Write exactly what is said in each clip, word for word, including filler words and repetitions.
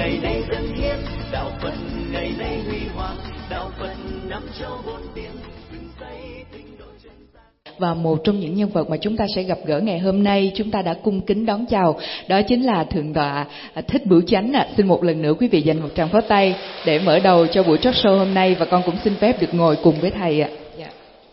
ngày nay dân hiến, đạo Phật ngày nay huy hoàng, đạo Phật năm châu bốn biển, dựng xây tinh độ chân gian. Và một trong những nhân vật mà chúng ta sẽ gặp gỡ ngày hôm nay, chúng ta đã cung kính đón chào, đó chính là Thượng tọa Thích Bửu Chánh ạ. À. Xin một lần nữa quý vị dành một tràng pháo tay để mở đầu cho buổi talk show hôm nay, và con cũng xin phép được ngồi cùng với thầy ạ. À. Dạ.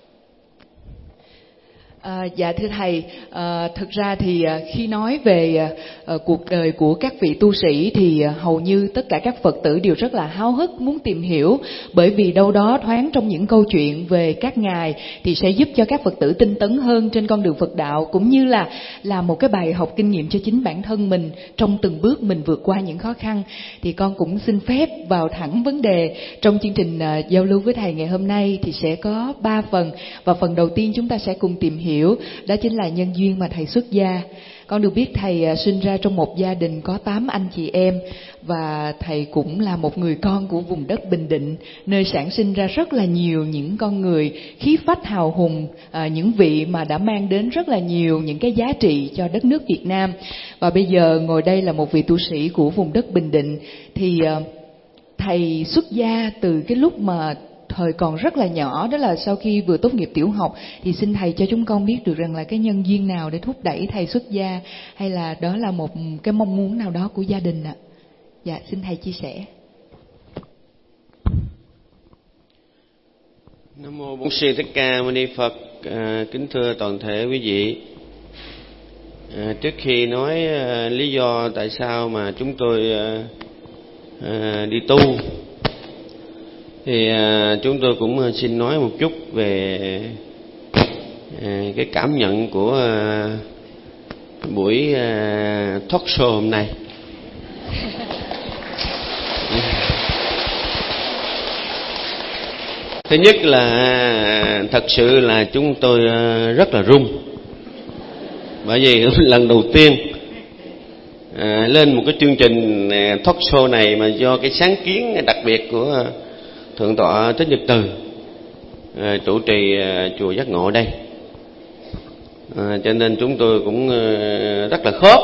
À, dạ thưa thầy, à, thực ra thì à, khi nói về à, cuộc đời của các vị tu sĩ thì à, hầu như tất cả các Phật tử đều rất là háo hức muốn tìm hiểu, bởi vì đâu đó thoáng trong những câu chuyện về các ngài thì sẽ giúp cho các Phật tử tinh tấn hơn trên con đường Phật đạo, cũng như là là một cái bài học kinh nghiệm cho chính bản thân mình trong từng bước mình vượt qua những khó khăn. Thì con cũng xin phép vào thẳng vấn đề. Trong chương trình à, giao lưu với thầy ngày hôm nay thì sẽ có ba phần, và phần đầu tiên chúng ta sẽ cùng tìm hiểu Hiểu, đó chính là nhân duyên mà thầy xuất gia. Con được biết thầy sinh ra trong một gia đình có tám anh chị em, và thầy cũng là một người con của vùng đất Bình Định, nơi sản sinh ra rất là nhiều những con người khí phách hào hùng, à, những vị mà đã mang đến rất là nhiều những cái giá trị cho đất nước Việt Nam. Và bây giờ ngồi đây là một vị tu sĩ của vùng đất Bình Định. Thì à, thầy xuất gia từ cái lúc mà thời còn rất là nhỏ, đó là sau khi vừa tốt nghiệp tiểu học. Thì xin thầy cho chúng con biết được rằng là cái nhân duyên nào để thúc đẩy thầy xuất gia, hay là đó là một cái mong muốn nào đó của gia đình ạ? À? Dạ, xin thầy chia sẻ. Nam mô Bổn Sư Thích Ca Mâu Ni Phật. À, kính thưa toàn thể quý vị, à, trước khi nói à, lý do tại sao mà chúng tôi à, à, đi tu, thì à, chúng tôi cũng xin nói một chút về à, cái cảm nhận của à, buổi à, talk show hôm nay. Thứ nhất là thật sự là chúng tôi rất là run, bởi vì lần đầu tiên à, lên một cái chương trình talk show này mà do cái sáng kiến đặc biệt của Thượng tọa Thích Nhật Từ, à, trụ trì à, chùa Giác Ngộ đây, à, cho nên chúng tôi cũng à, rất là khớp.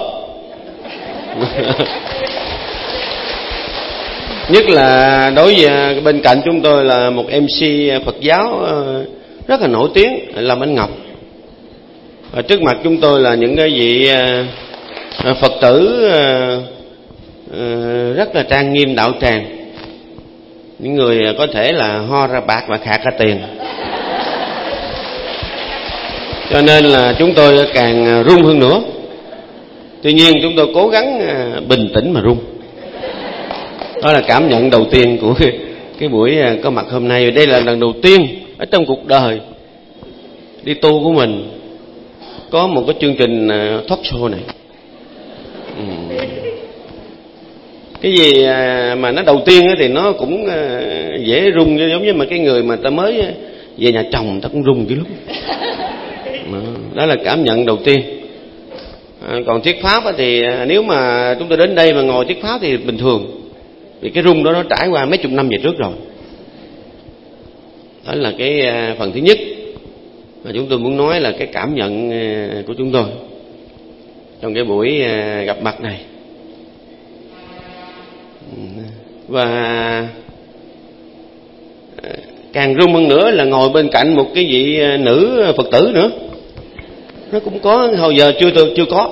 Nhất là đối với bên cạnh chúng tôi là một em xê Phật giáo à, rất là nổi tiếng, Lâm Anh Ngọc. Và trước mặt chúng tôi là những cái vị à, Phật tử à, à, rất là trang nghiêm đạo tràng, những người có thể là ho ra bạc và khạc ra tiền. Cho nên là chúng tôi càng run hơn nữa. Tuy nhiên chúng tôi cố gắng bình tĩnh mà run. Đó là cảm nhận đầu tiên của cái, cái buổi có mặt hôm nay. Đây là lần đầu tiên ở trong cuộc đời đi tu của mình có một cái chương trình talk show này. Ừ. Cái gì mà nó đầu tiên thì nó cũng dễ rung, giống như mà cái người mà ta mới về nhà chồng ta cũng rung cái lúc. Đó là cảm nhận đầu tiên. Còn thuyết pháp thì nếu mà chúng tôi đến đây mà ngồi thuyết pháp thì bình thường, vì cái rung đó nó trải qua mấy chục năm về trước rồi. Đó là cái phần thứ nhất mà chúng tôi muốn nói, là cái cảm nhận của chúng tôi trong cái buổi gặp mặt này. Và càng rung hơn nữa là ngồi bên cạnh một cái vị nữ Phật tử nữa, nó cũng có hồi giờ chưa chưa có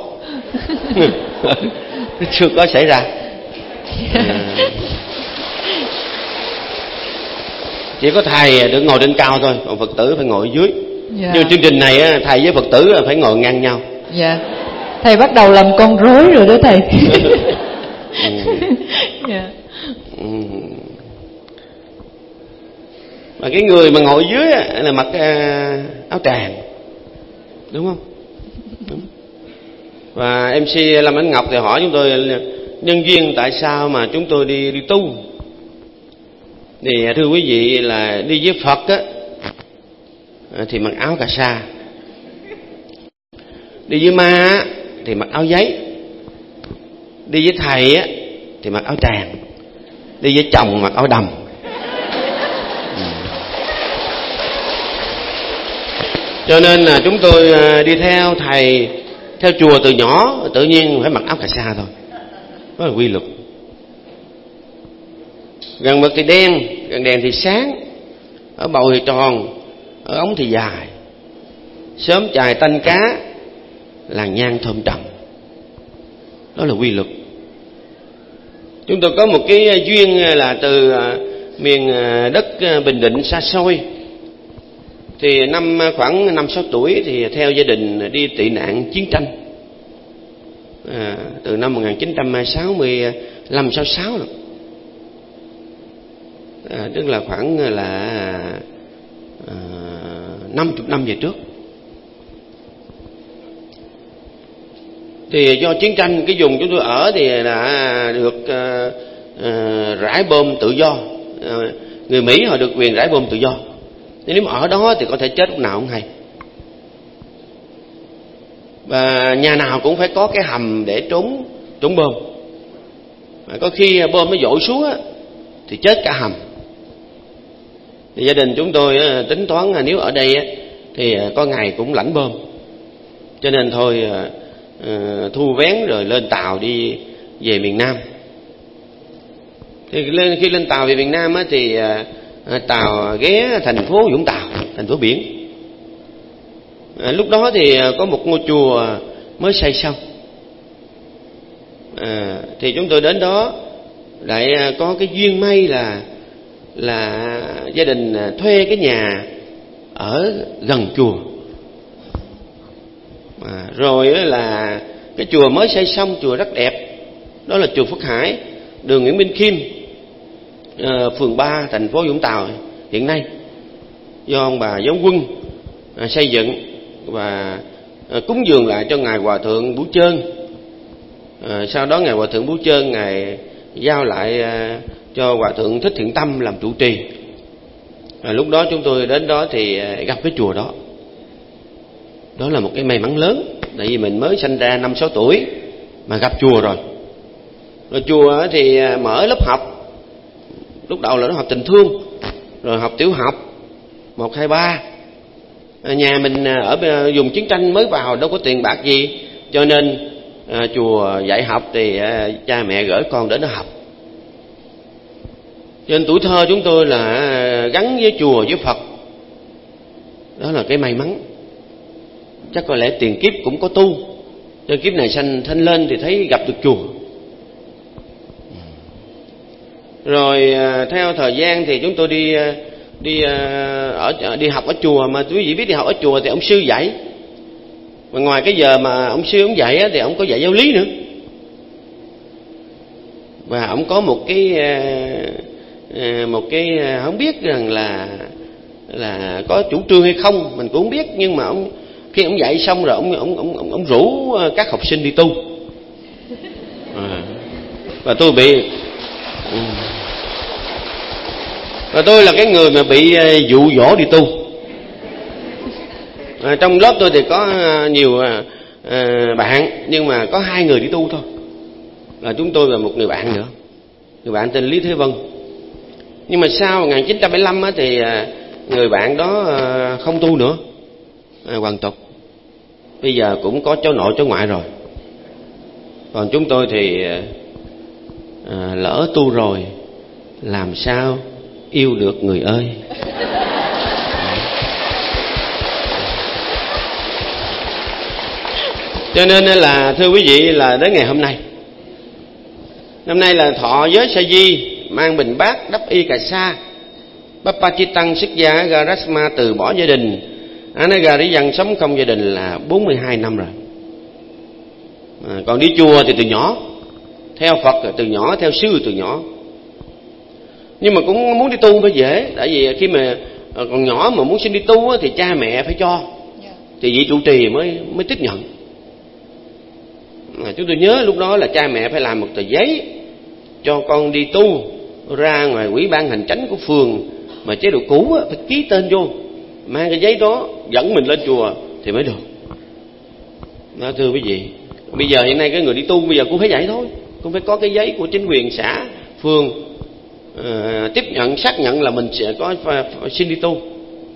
chưa có xảy ra. À, chỉ có thầy được ngồi trên cao thôi, còn Phật tử phải ngồi ở dưới. Yeah. Nhưng chương trình này thầy với Phật tử phải ngồi ngang nhau. Dạ. Yeah. Thầy bắt đầu làm con rối rồi đó thầy. Ừ. Yeah. Ừ. Mà cái người mà ngồi dưới là mặc áo tràng, đúng không? Đúng. Và em xê Lâm Ánh Ngọc thì hỏi chúng tôi nhân duyên tại sao mà chúng tôi đi đi tu. Thì thưa quý vị, là đi với Phật á thì mặc áo cà sa, đi với ma thì mặc áo giấy, đi với thầy á thì mặc áo tràng, đi với chồng mặc áo đầm. Cho nên là chúng tôi đi theo thầy, theo chùa từ nhỏ, tự nhiên phải mặc áo cà sa thôi. Đó là quy luật. Gần mực thì đen, gần đèn thì sáng, ở bầu thì tròn, ở ống thì dài. Sớm chài tanh cá, làng nhang thơm trầm. Đó là quy luật. Chúng tôi có một cái duyên là từ miền đất Bình Định xa xôi. Thì năm khoảng năm sáu tuổi thì theo gia đình đi tị nạn chiến tranh. À, từ năm một nghìn chín trăm sáu mươi lăm sáu sáu rồi. À, tức là khoảng là à, năm mươi năm về trước. Thì do chiến tranh, cái vùng chúng tôi ở thì đã được à, à, rải bom tự do. À, người Mỹ họ được quyền rải bom tự do. Nếu mà ở đó thì có thể chết lúc nào không hay. Và nhà nào cũng phải có cái hầm để trốn trốn bom. Mà có khi bom nó dội xuống á, thì chết cả hầm. Thì gia đình chúng tôi á, tính toán nếu ở đây á, thì có ngày cũng lãnh bom. Cho nên thôi à, thu vén rồi lên tàu đi về miền Nam. Thì lên, khi lên tàu về miền Nam á, thì à, tàu ghé thành phố Vũng Tàu, thành phố biển. À, lúc đó thì có một ngôi chùa mới xây xong. À, thì chúng tôi đến đó lại có cái duyên may là là gia đình thuê cái nhà ở gần chùa. À, rồi là cái chùa mới xây xong, chùa rất đẹp. Đó là chùa Phước Hải, đường Nguyễn Binh Khiêm, à, phường ba, thành phố Vũng Tàu hiện nay, do ông bà Giống Quân à, xây dựng và à, cúng dường lại cho ngài Hòa thượng Bú Chơn. À, sau đó ngài Hòa thượng Bú Chơn ngài giao lại à, cho Hòa thượng Thích Thiện Tâm làm trụ trì. À, lúc đó chúng tôi đến đó thì à, gặp cái chùa đó. Đó là một cái may mắn lớn, tại vì mình mới sinh ra năm sáu tuổi mà gặp chùa rồi. Rồi chùa thì mở lớp học. Lúc đầu là nó học tình thương, rồi học tiểu học một hai ba. Nhà mình ở vùng chiến tranh mới vào, đâu có tiền bạc gì, cho nên à, chùa dạy học thì à, cha mẹ gửi con đến đó học. Cho nên tuổi thơ chúng tôi là à, gắn với chùa với Phật. Đó là cái may mắn. Chắc có lẽ tiền kiếp cũng có tu, cho kiếp này sanh sanh lên thì thấy gặp được chùa. Rồi à, theo thời gian thì chúng tôi đi đi à, ở đi học ở chùa. Mà quý vị biết đi học ở chùa thì ông sư dạy, mà ngoài cái giờ mà ông sư ông dạy á, thì ông có dạy giáo lý nữa. Và ông có một cái à, một cái không biết rằng là là có chủ trương hay không mình cũng không biết, nhưng mà ông khi ông dạy xong rồi ông ông ông ông, ông rủ các học sinh đi tu. À, và tôi bị và tôi là cái người mà bị dụ dỗ đi tu. À, trong lớp tôi thì có nhiều à, bạn, nhưng mà có hai người đi tu thôi, là chúng tôi và một người bạn nữa, người bạn tên Lý Thế Vân. Nhưng mà sau một nghìn chín trăm bảy mươi lăm á, thì người bạn đó không tu nữa, à, hoàn tục. Bây giờ cũng có cháu nội cháu ngoại rồi. Còn chúng tôi thì à, lỡ tu rồi làm sao yêu được người ơi. Cho nên là thưa quý vị, là đến ngày hôm nay, năm nay là thọ giới sa di, mang bình bát đắp y cà sa, Bappa Chi Tăng xuất gia Garasma từ bỏ gia đình, Anagari dân sống không gia đình là bốn mươi hai năm rồi. À, còn đi chùa thì từ nhỏ, theo Phật từ nhỏ, theo sư từ nhỏ. Nhưng mà cũng muốn đi tu phải dễ, tại vì khi mà còn nhỏ mà muốn xin đi tu thì cha mẹ phải cho, thì vị trụ trì mới mới tiếp nhận. À, chúng tôi nhớ lúc đó là cha mẹ phải làm một tờ giấy cho con đi tu, ra ngoài ủy ban hành chánh của phường mà chế độ cũ phải ký tên vô, mang cái giấy đó dẫn mình lên chùa thì mới được. Đó, thưa quý vị, bây giờ hiện nay cái người đi tu bây giờ cũng phải vậy thôi, cũng phải có cái giấy của chính quyền xã, phường à, tiếp nhận, xác nhận là mình sẽ có phải, phải xin đi tu.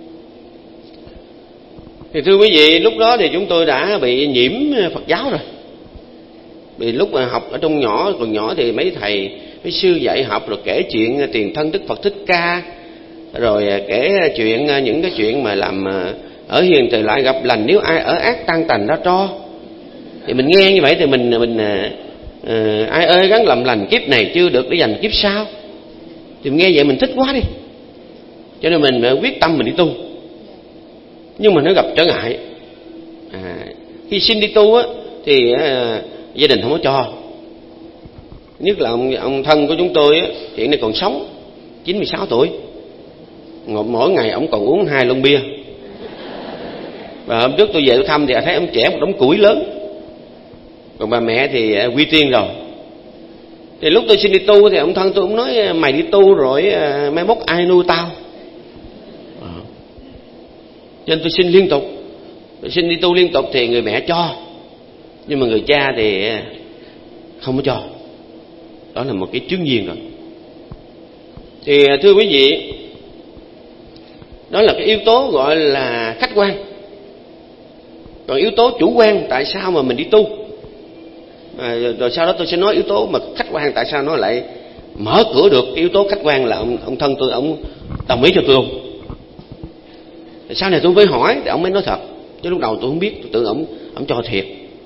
Thì thưa quý vị, lúc đó thì chúng tôi đã bị nhiễm Phật giáo rồi. Vì lúc mà học ở trong nhỏ, còn nhỏ thì mấy thầy mấy sư dạy học rồi kể chuyện tiền thân Đức Phật Thích Ca, rồi kể chuyện những cái chuyện mà làm ở hiền thời lại gặp lành, nếu ai ở ác tăng tành đó cho. Thì mình nghe như vậy thì mình mình uh, ai ơi gắng làm lành kiếp này chưa được để dành kiếp sau. Thì mình nghe vậy mình thích quá đi, cho nên mình quyết tâm mình đi tu. Nhưng mà nó gặp trở ngại. À, khi xin đi tu á thì uh, gia đình không có cho. Nhất là ông, ông thân của chúng tôi á, hiện nay còn sống, chín mươi sáu tuổi. Mỗi ngày ông còn uống hai lon bia. Và hôm trước tôi về tôi thăm thì thấy ông trẻ một đống củi lớn. Còn bà mẹ thì quy tiên rồi. Thì lúc tôi xin đi tu thì ông thân tôi cũng nói mày đi tu rồi mai mốt ai nuôi tao. À. Cho nên tôi xin liên tục. Tôi xin đi tu liên tục thì người mẹ cho, nhưng mà người cha thì không có cho. Đó là một cái chướng duyên rồi. Thì thưa quý vị, đó là cái yếu tố gọi là khách quan. Còn yếu tố chủ quan tại sao mà mình đi tu, à, rồi sau đó tôi sẽ nói yếu tố mà khách quan tại sao nó lại mở cửa được. Cái yếu tố khách quan là ông, ông thân tôi ông đồng ý cho tôi không. Sau này tôi mới hỏi thì ông mới nói thật, chứ lúc đầu tôi không biết, tôi tưởng ông ông cho thiệt.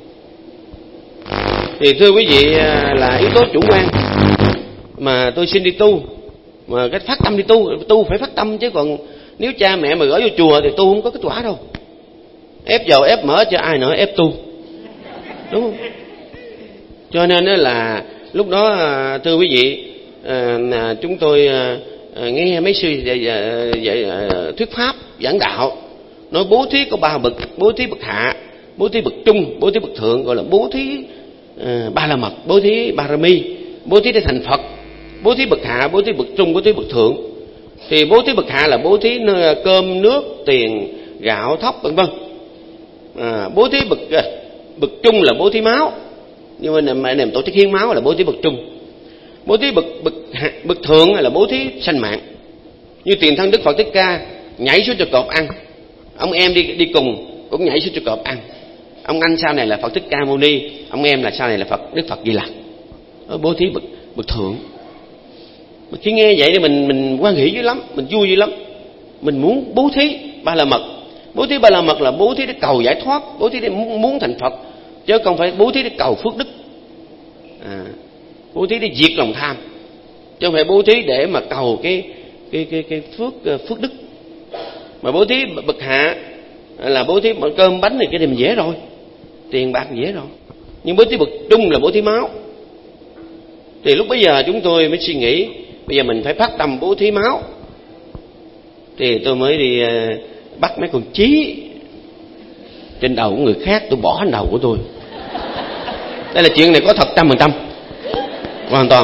Thì thưa quý vị, là yếu tố chủ quan mà tôi xin đi tu, mà cái phát tâm đi tu, tu phải phát tâm chứ còn nếu cha mẹ mà gửi vô chùa thì tu không có kết quả đâu. Ép dầu ép mỡ cho ai nữa ép tu, đúng không? Cho nên là lúc đó thưa quý vị, à, chúng tôi à, nghe mấy sư dạy, dạy, thuyết pháp giảng đạo, nói bố thí có ba bậc: bố thí bậc hạ, bố thí bậc trung, bố thí bậc thượng, gọi là bố thí à, ba la mật, bố thí ba rami, bố thí để thành Phật. Bố thí bậc hạ, bố thí bậc trung, bố thí bậc thượng. Thì bố thí bậc hạ là bố thí cơm nước tiền gạo thóc vân vân. À, bố thí bậc bậc trung là bố thí máu, nhưng mà mẹ niệm tổ chức hiến máu là bố thí bậc trung. Bố thí bậc bậc bậc thượng là bố thí sanh mạng, như tiền thân Đức Phật Thích Ca nhảy xuống cho cọp ăn, ông em đi đi cùng cũng nhảy xuống cho cọp ăn. Ông anh sau này là Phật Thích Ca Mâu Ni, ông em là sau này là Phật Đức Phật Di Lặc. Đó, bố thí bậc bậc thượng. Mà khi nghe vậy thì mình mình hoan hỷ dữ lắm, mình vui dữ lắm. Mình muốn bố thí ba la mật. Bố thí ba la mật là bố thí để cầu giải thoát, bố thí để muốn thành Phật, chứ không phải bố thí để cầu phước đức. À, bố thí để diệt lòng tham, chứ không phải bố thí để mà cầu cái cái cái cái phước phước đức. Mà bố thí bậc hạ là bố thí cơm bánh này cái này mình dễ rồi, tiền bạc dễ rồi. Nhưng bố thí bậc trung là bố thí máu. Thì lúc bây giờ chúng tôi mới suy nghĩ, bây giờ mình phải phát tâm bố thí máu. Thì tôi mới đi uh, bắt mấy con chí trên đầu của người khác, tôi bỏ trên đầu của tôi. Đây là chuyện này có thật trăm phần trăm, hoàn toàn.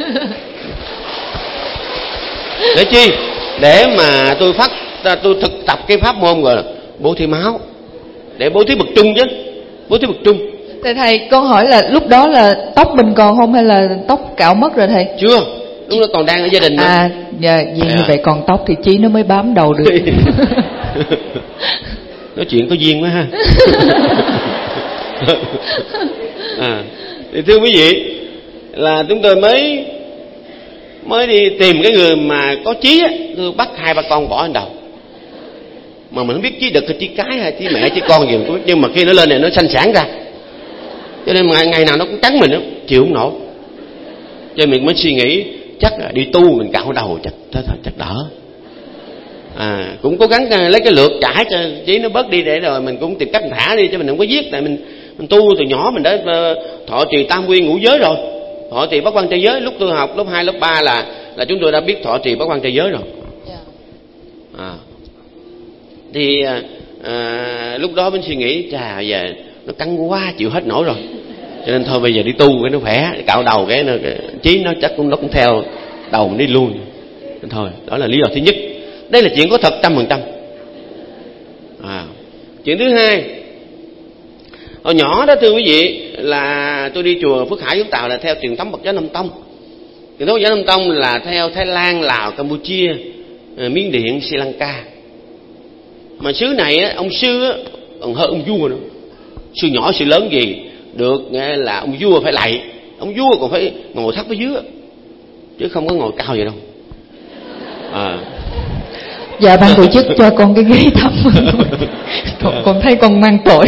Để chi? Để mà tôi phát, tôi thực tập cái pháp môn gọi là bố thí máu, để bố thí bậc trung chứ, bố thí bậc trung. Thầy thầy con hỏi là lúc đó là tóc mình còn không hay là tóc cạo mất rồi thầy? Chưa, lúc đó còn đang ở gia đình nữa. À, dạ, vì như vậy còn tóc thì chí nó mới bám đầu được. Nói chuyện có duyên quá ha. À, thì thưa quý vị, là chúng tôi mới mới đi tìm cái người mà có chí á, tôi bắt hai ba con bỏ lên đầu. Mà mình không biết chí đực hay chí cái hay chí mẹ chí con gì, nhưng mà khi nó lên này nó sanh sản ra, cho nên ngày, ngày nào nó cũng cắn mình đó, chịu không nổi. Cho nên mình mới suy nghĩ chắc là đi tu mình cạo đầu chắc chắc, chắc đỡ. À, cũng cố gắng lấy cái lược chải cho chí nó bớt đi, để rồi mình cũng tìm cách thả đi cho mình không có giết. Tại mình mình tu từ nhỏ mình đã thọ trì tam quy ngũ giới rồi, thọ trì bát quan trai giới. Lúc tôi học lớp hai lớp ba là là chúng tôi đã biết thọ trì bát quan trai giới rồi. À, thì à, lúc đó mình suy nghĩ chà giờ nó căng quá chịu hết nổi rồi, cho nên thôi bây giờ đi tu cái nó khỏe, cạo đầu cái nó cái, chí nó chắc cũng nó cũng theo đầu mình đi luôn. Nên thôi đó là lý do thứ nhất. Đây là chuyện có thật trăm phần trăm. À, chuyện thứ hai, hồi nhỏ đó thưa quý vị, là tôi đi chùa Phước Hải Vũng Tàu là theo truyền thống Phật giáo Nam Tông. Truyền thống Phật giáo Nam Tông là theo Thái Lan, Lào, Campuchia, Miến Điện, Sri Lanka. Mà xứ này á, ông sư á, còn hơn ông vua nữa. Sư nhỏ sư lớn gì được nghe là ông vua phải lạy, ông vua còn phải ngồi thấp ở dưới. chứ không có ngồi cao vậy đâu. À. Dạ ban tổ chức cho con cái ghế thấp. con, con thấy con mang tội.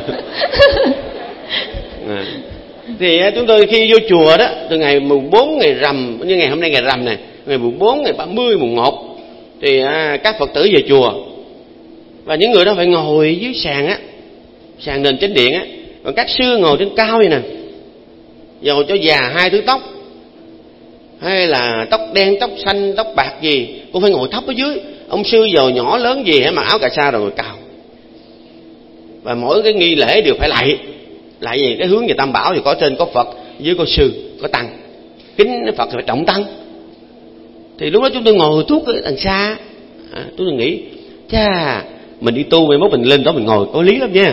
À. Thì chúng tôi khi vô chùa đó, từ ngày mùng bốn ngày rằm, như ngày hôm nay ngày rằm này, ngày mùng bốn, ngày ba mươi, mùng một, thì à, các Phật tử về chùa, và những người đó phải ngồi dưới sàn á, sàn nền chánh điện á, còn các sư ngồi trên cao vậy nè, dầu cho già hai thứ tóc, hay là tóc đen, tóc xanh, tóc bạc gì, cũng phải ngồi thấp ở dưới. Ông sư giàu nhỏ lớn gì hãy mặc áo cà sa rồi ngồi cao, và mỗi cái nghi lễ đều phải lạy. Lạy gì? Cái hướng về Tam Bảo thì có trên có Phật, dưới có sư, có tăng. Kính Phật thì phải trọng tăng. Thì lúc đó chúng tôi ngồi thuốc ở đằng xa, à, tôi nghĩ chà, mình đi tu mai mốt mình lên đó mình ngồi có lý lắm nha.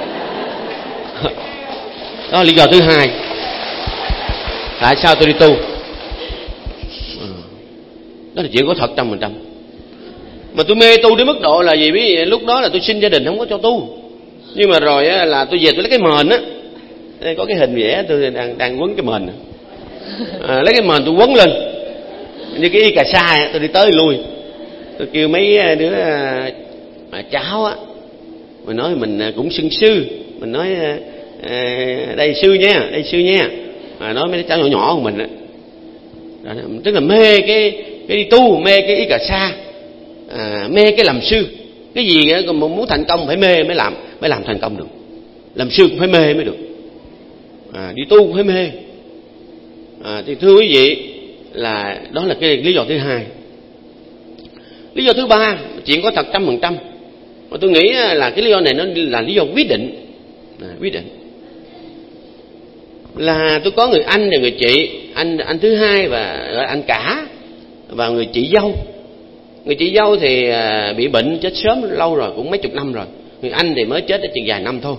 Đó là lý do thứ hai tại sao tôi đi tu. À, đó là chuyện có thật trăm phần trăm. Mà tôi mê tu đến mức độ là gì? Vì lúc đó là tôi xin gia đình không có cho tu, nhưng mà rồi á, là tôi về tôi lấy cái mền á, đây có cái hình vẽ tôi đang đang quấn cái mền, à, lấy cái mền tôi quấn lên như cái y cà sa, tôi đi tới lui, tôi kêu mấy đứa à, cháu á, mình nói mình cũng xưng sư, mình nói à, đây sư nha, đây sư nha, à, nói mấy đứa cháu nhỏ nhỏ của mình á, tức là mê cái cái đi tu, mê cái y cà sa, à, mê cái làm sư. Cái gì á, muốn thành công phải mê mới làm, mới làm thành công được. Làm sư cũng phải mê mới được, à, đi tu cũng phải mê. À, thì thưa quý vị, là đó là cái lý do thứ hai. Lý do thứ ba, chuyện có thật trăm phần trăm, mà tôi nghĩ là cái lý do này nó là lý do quyết định. À, quyết định là tôi có người anh và người chị, anh anh thứ hai và anh cả, và người chị dâu. Người chị dâu thì bị bệnh chết sớm lâu rồi, cũng mấy chục năm rồi. Người anh thì mới chết ở chừng vài năm thôi.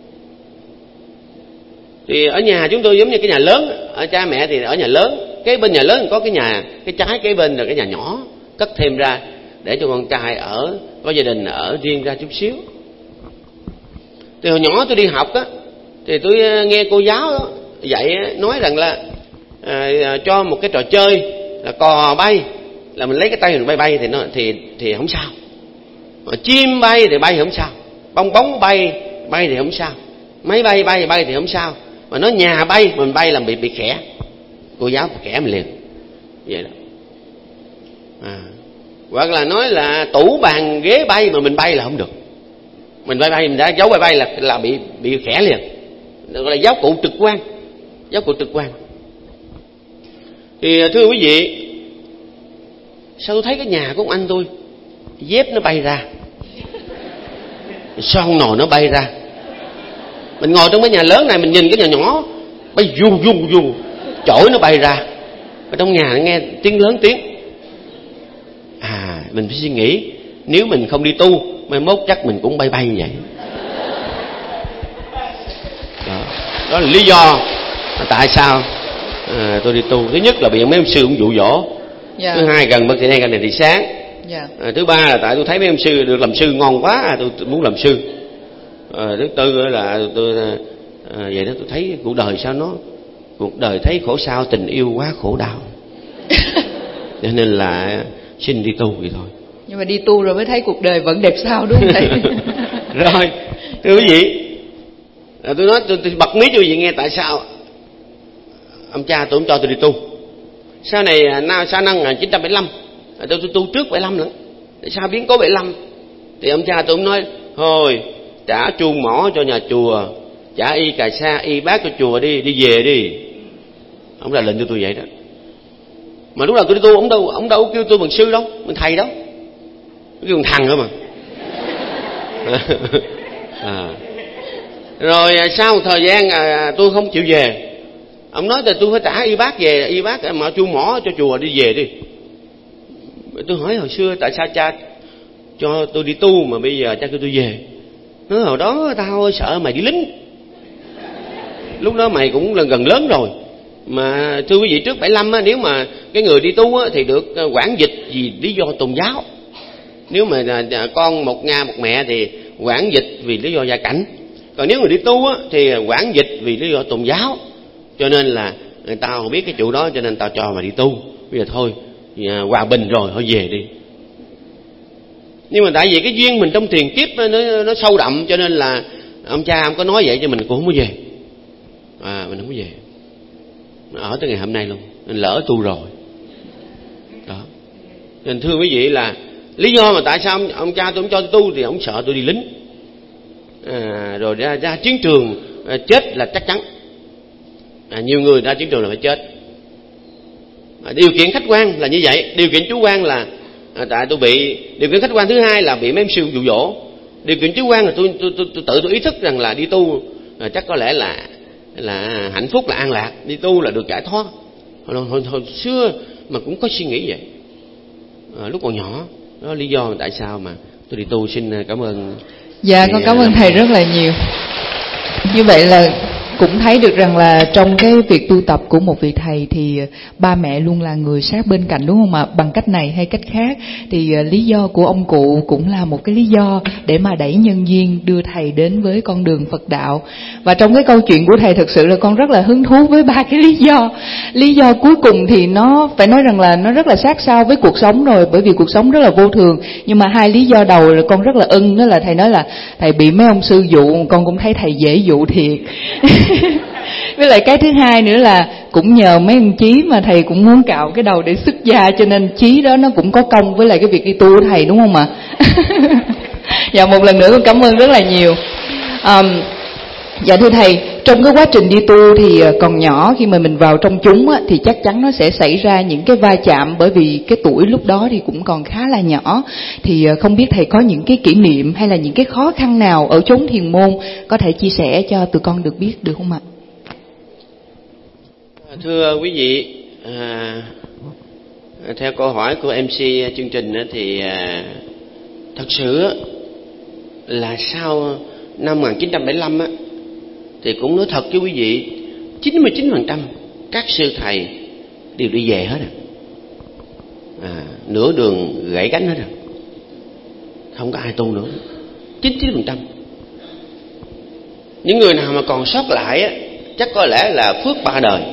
Thì ở nhà chúng tôi giống như cái nhà lớn, ở cha mẹ thì ở nhà lớn, cái bên nhà lớn có cái nhà, cái trái cái bên là cái nhà nhỏ, cất thêm ra để cho con trai ở, có gia đình ở riêng ra chút xíu. Thì hồi nhỏ tôi đi học á, thì tôi nghe cô giáo đó, dạy nói rằng là à, cho một cái trò chơi là cò bay, là mình lấy cái tay mình bay bay thì nó thì thì không sao. Mà chim bay thì bay thì không sao, bong bóng bay bay thì không sao, máy bay bay thì bay thì không sao, mà nó nhà bay mình bay là bị bị khẽ. Cô giáo khẽ mình liền vậy đó. À, hoặc là nói là tủ bàn ghế bay mà mình bay là không được, mình bay bay mình đã giấu bay bay là là bị bị khẽ liền, gọi là giáo cụ trực quan, giáo cụ trực quan. Thì thưa quý vị, sao tôi thấy cái nhà của ông anh tôi dép nó bay ra, son nồi nó bay ra. Mình ngồi trong cái nhà lớn này mình nhìn cái nhà nhỏ bay du du du, chổi nó bay ra. Ở trong nhà nghe tiếng lớn tiếng. À, mình phải suy nghĩ, nếu mình không đi tu, mai mốt chắc mình cũng bay bay như vậy. Đó, đó là lý do tại sao à, tôi đi tu. Thứ nhất là bị mấy ông sư cũng dụ dỗ. Yeah. Thứ hai, gần bậc thầy này gần này thì sáng. Yeah. À, thứ ba là tại tôi thấy mấy ông sư được làm sư ngon quá, tôi, tôi muốn làm sư. À, thứ tư là tôi à, vậy đó, tôi thấy cuộc đời sao nó, cuộc đời thấy khổ sao, tình yêu quá khổ đau. Cho nên là xin đi tu vậy thôi. Nhưng mà đi tu rồi mới thấy cuộc đời vẫn đẹp sao, đúng không thầy? Rồi, thưa quý vị, à, tôi nói tôi, tôi bật mí cho quý vị nghe tại sao ông cha tôi không cho tôi đi tu. Sau này na sau năm một nghìn chín trăm bảy mươi lăm, tôi, tôi tu trước bảy mươi lăm nữa. Sao biến cố bảy mươi lăm thì ông cha tôi cũng nói thôi trả chuông mỏ cho nhà chùa, trả y cà sa y bát cho chùa đi, đi về đi. Ông ra lệnh cho tôi vậy đó. Mà lúc nào tôi đi tu ông đâu ông đâu kêu tôi bằng sư đâu, bằng thầy đâu, kêu bằng thằng thôi mà. À. Rồi sau một thời gian à, tôi không chịu về. Ông nói là tôi phải trả y bát về, y bát mà chuông mỏ cho chùa đi về đi. Tôi hỏi hồi xưa tại sao cha cho tôi đi tu mà bây giờ cha kêu tôi về. Nói hồi đó tao sợ mày đi lính, lúc đó mày cũng lần gần lớn rồi. Mà thưa quý vị, trước bảy mươi lăm á, nếu mà cái người đi tu á, thì được quản dịch vì lý do tôn giáo. Nếu mà con một Nga một mẹ thì quản dịch vì lý do gia cảnh. Còn nếu người đi tu á, thì quản dịch vì lý do tôn giáo. Cho nên là tao biết cái chủ đó, cho nên tao cho mày đi tu. bây giờ thôi à, hòa bình rồi thôi về đi. Nhưng mà tại vì cái duyên mình trong tiền kiếp nó, nó sâu đậm, cho nên là ông cha ông có nói vậy cho mình cũng không có về. À, mình không có về, ở tới ngày hôm nay luôn, mình lỡ tu rồi đó. Nên thưa quý vị là lý do mà tại sao ông, ông cha tôi không cho tôi tu thì ông sợ tôi đi lính, à, rồi ra, ra chiến trường à, chết là chắc chắn. À, nhiều người ra chiến trường là phải chết. À, điều kiện khách quan là như vậy. Điều kiện chủ quan là à, tại tôi bị. Điều kiện khách quan thứ hai là bị mấy sư dụ dỗ. Điều kiện chủ quan là tôi, tôi, tôi, tôi tự tôi ý thức rằng là đi tu à, chắc có lẽ là là hạnh phúc, là an lạc, đi tu là được giải thoát. Hồi, hồi, hồi xưa mà cũng có suy nghĩ vậy, à, lúc còn nhỏ. Đó lý do tại sao mà tôi đi tu. Xin cảm ơn. Dạ, con cảm ơn thầy rất là nhiều. Như vậy là cũng thấy được rằng là trong cái việc tu tập của một vị thầy thì ba mẹ luôn là người sát bên cạnh, đúng không ạ? Bằng cách này hay cách khác thì lý do của ông cụ cũng là một cái lý do để mà đẩy nhân duyên đưa thầy đến với con đường Phật đạo. Và trong cái câu chuyện của thầy thực sự là con rất là hứng thú với ba cái lý do. Lý do cuối cùng thì nó phải nói rằng là nó rất là sát sao với cuộc sống rồi, bởi vì cuộc sống rất là vô thường. Nhưng mà hai lý do đầu là con rất là ưng, đó là thầy nói là thầy bị mấy ông sư dụ, con cũng thấy thầy dễ dụ thiệt. Với lại cái thứ hai nữa là cũng nhờ mấy ông Chí mà thầy cũng muốn cạo cái đầu để xuất gia, cho nên Chí đó nó cũng có công với lại cái việc đi tu của thầy, đúng không ạ? Dạ, một lần nữa con cảm ơn rất là nhiều. um, Dạ thưa thầy, trong cái quá trình đi tu thì còn nhỏ, khi mà mình vào trong chúng á, thì chắc chắn nó sẽ xảy ra những cái va chạm, bởi vì cái tuổi lúc đó thì cũng còn khá là nhỏ. Thì không biết thầy có những cái kỷ niệm hay là những cái khó khăn nào ở chốn thiền môn có thể chia sẻ cho tụi con được biết được không ạ? Thưa quý vị, à, theo câu hỏi của em xê chương trình thì à, thật sự là sau năm một nghìn chín trăm bảy mươi lăm á, thì cũng nói thật với quý vị, chín mươi chín phần trăm các sư thầy đều đi về hết rồi. À, nửa đường gãy cánh hết rồi, không có ai tu nữa, chín mươi chín phần trăm. Những người nào mà còn sót lại á, chắc có lẽ là phước ba đời.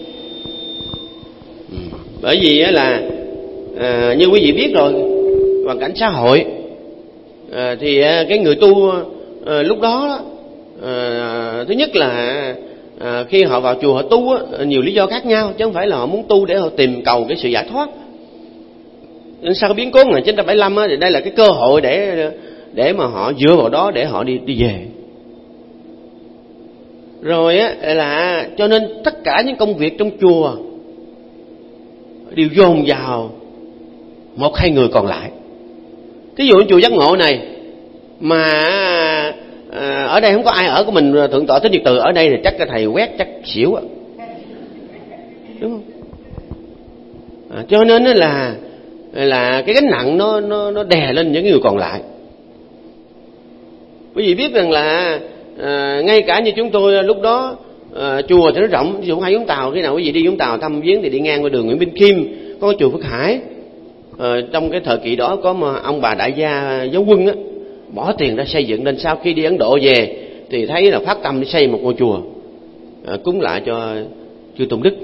Ừ. Bởi vì á là à, như quý vị biết rồi, hoàn cảnh xã hội à, thì à, cái người tu à, lúc đó à, thứ nhất là à, khi họ vào chùa họ tu á, nhiều lý do khác nhau, chứ không phải là họ muốn tu để họ tìm cầu cái sự giải thoát. Nên sau biến cố một nghìn chín trăm bảy mươi lăm á, thì đây là cái cơ hội để để mà họ dựa vào đó để họ đi đi về. Rồi á là cho nên tất cả những công việc trong chùa đều dồn vào một hai người còn lại. Thí dụ chùa Giác Ngộ này mà à, ở đây không có ai ở của mình thượng tọa Thích Nhật Từ ở đây thì chắc cái thầy quét chắc xỉu á, đúng không? À, cho nên là là cái gánh nặng nó nó nó đè lên những người còn lại. Quý vị biết rằng là à, ngay cả như chúng tôi lúc đó à, chùa thì nó rộng, ví dụ hay Vũng Tàu, khi nào quý vị đi Vũng Tàu thăm viếng thì đi ngang qua đường Nguyễn Binh Khiêm có cái chùa Phước Hải. À, trong cái thời kỳ đó có mà ông bà đại gia giáo quân á, bỏ tiền ra xây dựng, nên sau khi đi Ấn Độ về thì thấy là phát tâm để xây một ngôi chùa à, cúng lại cho chư Tôn Đức.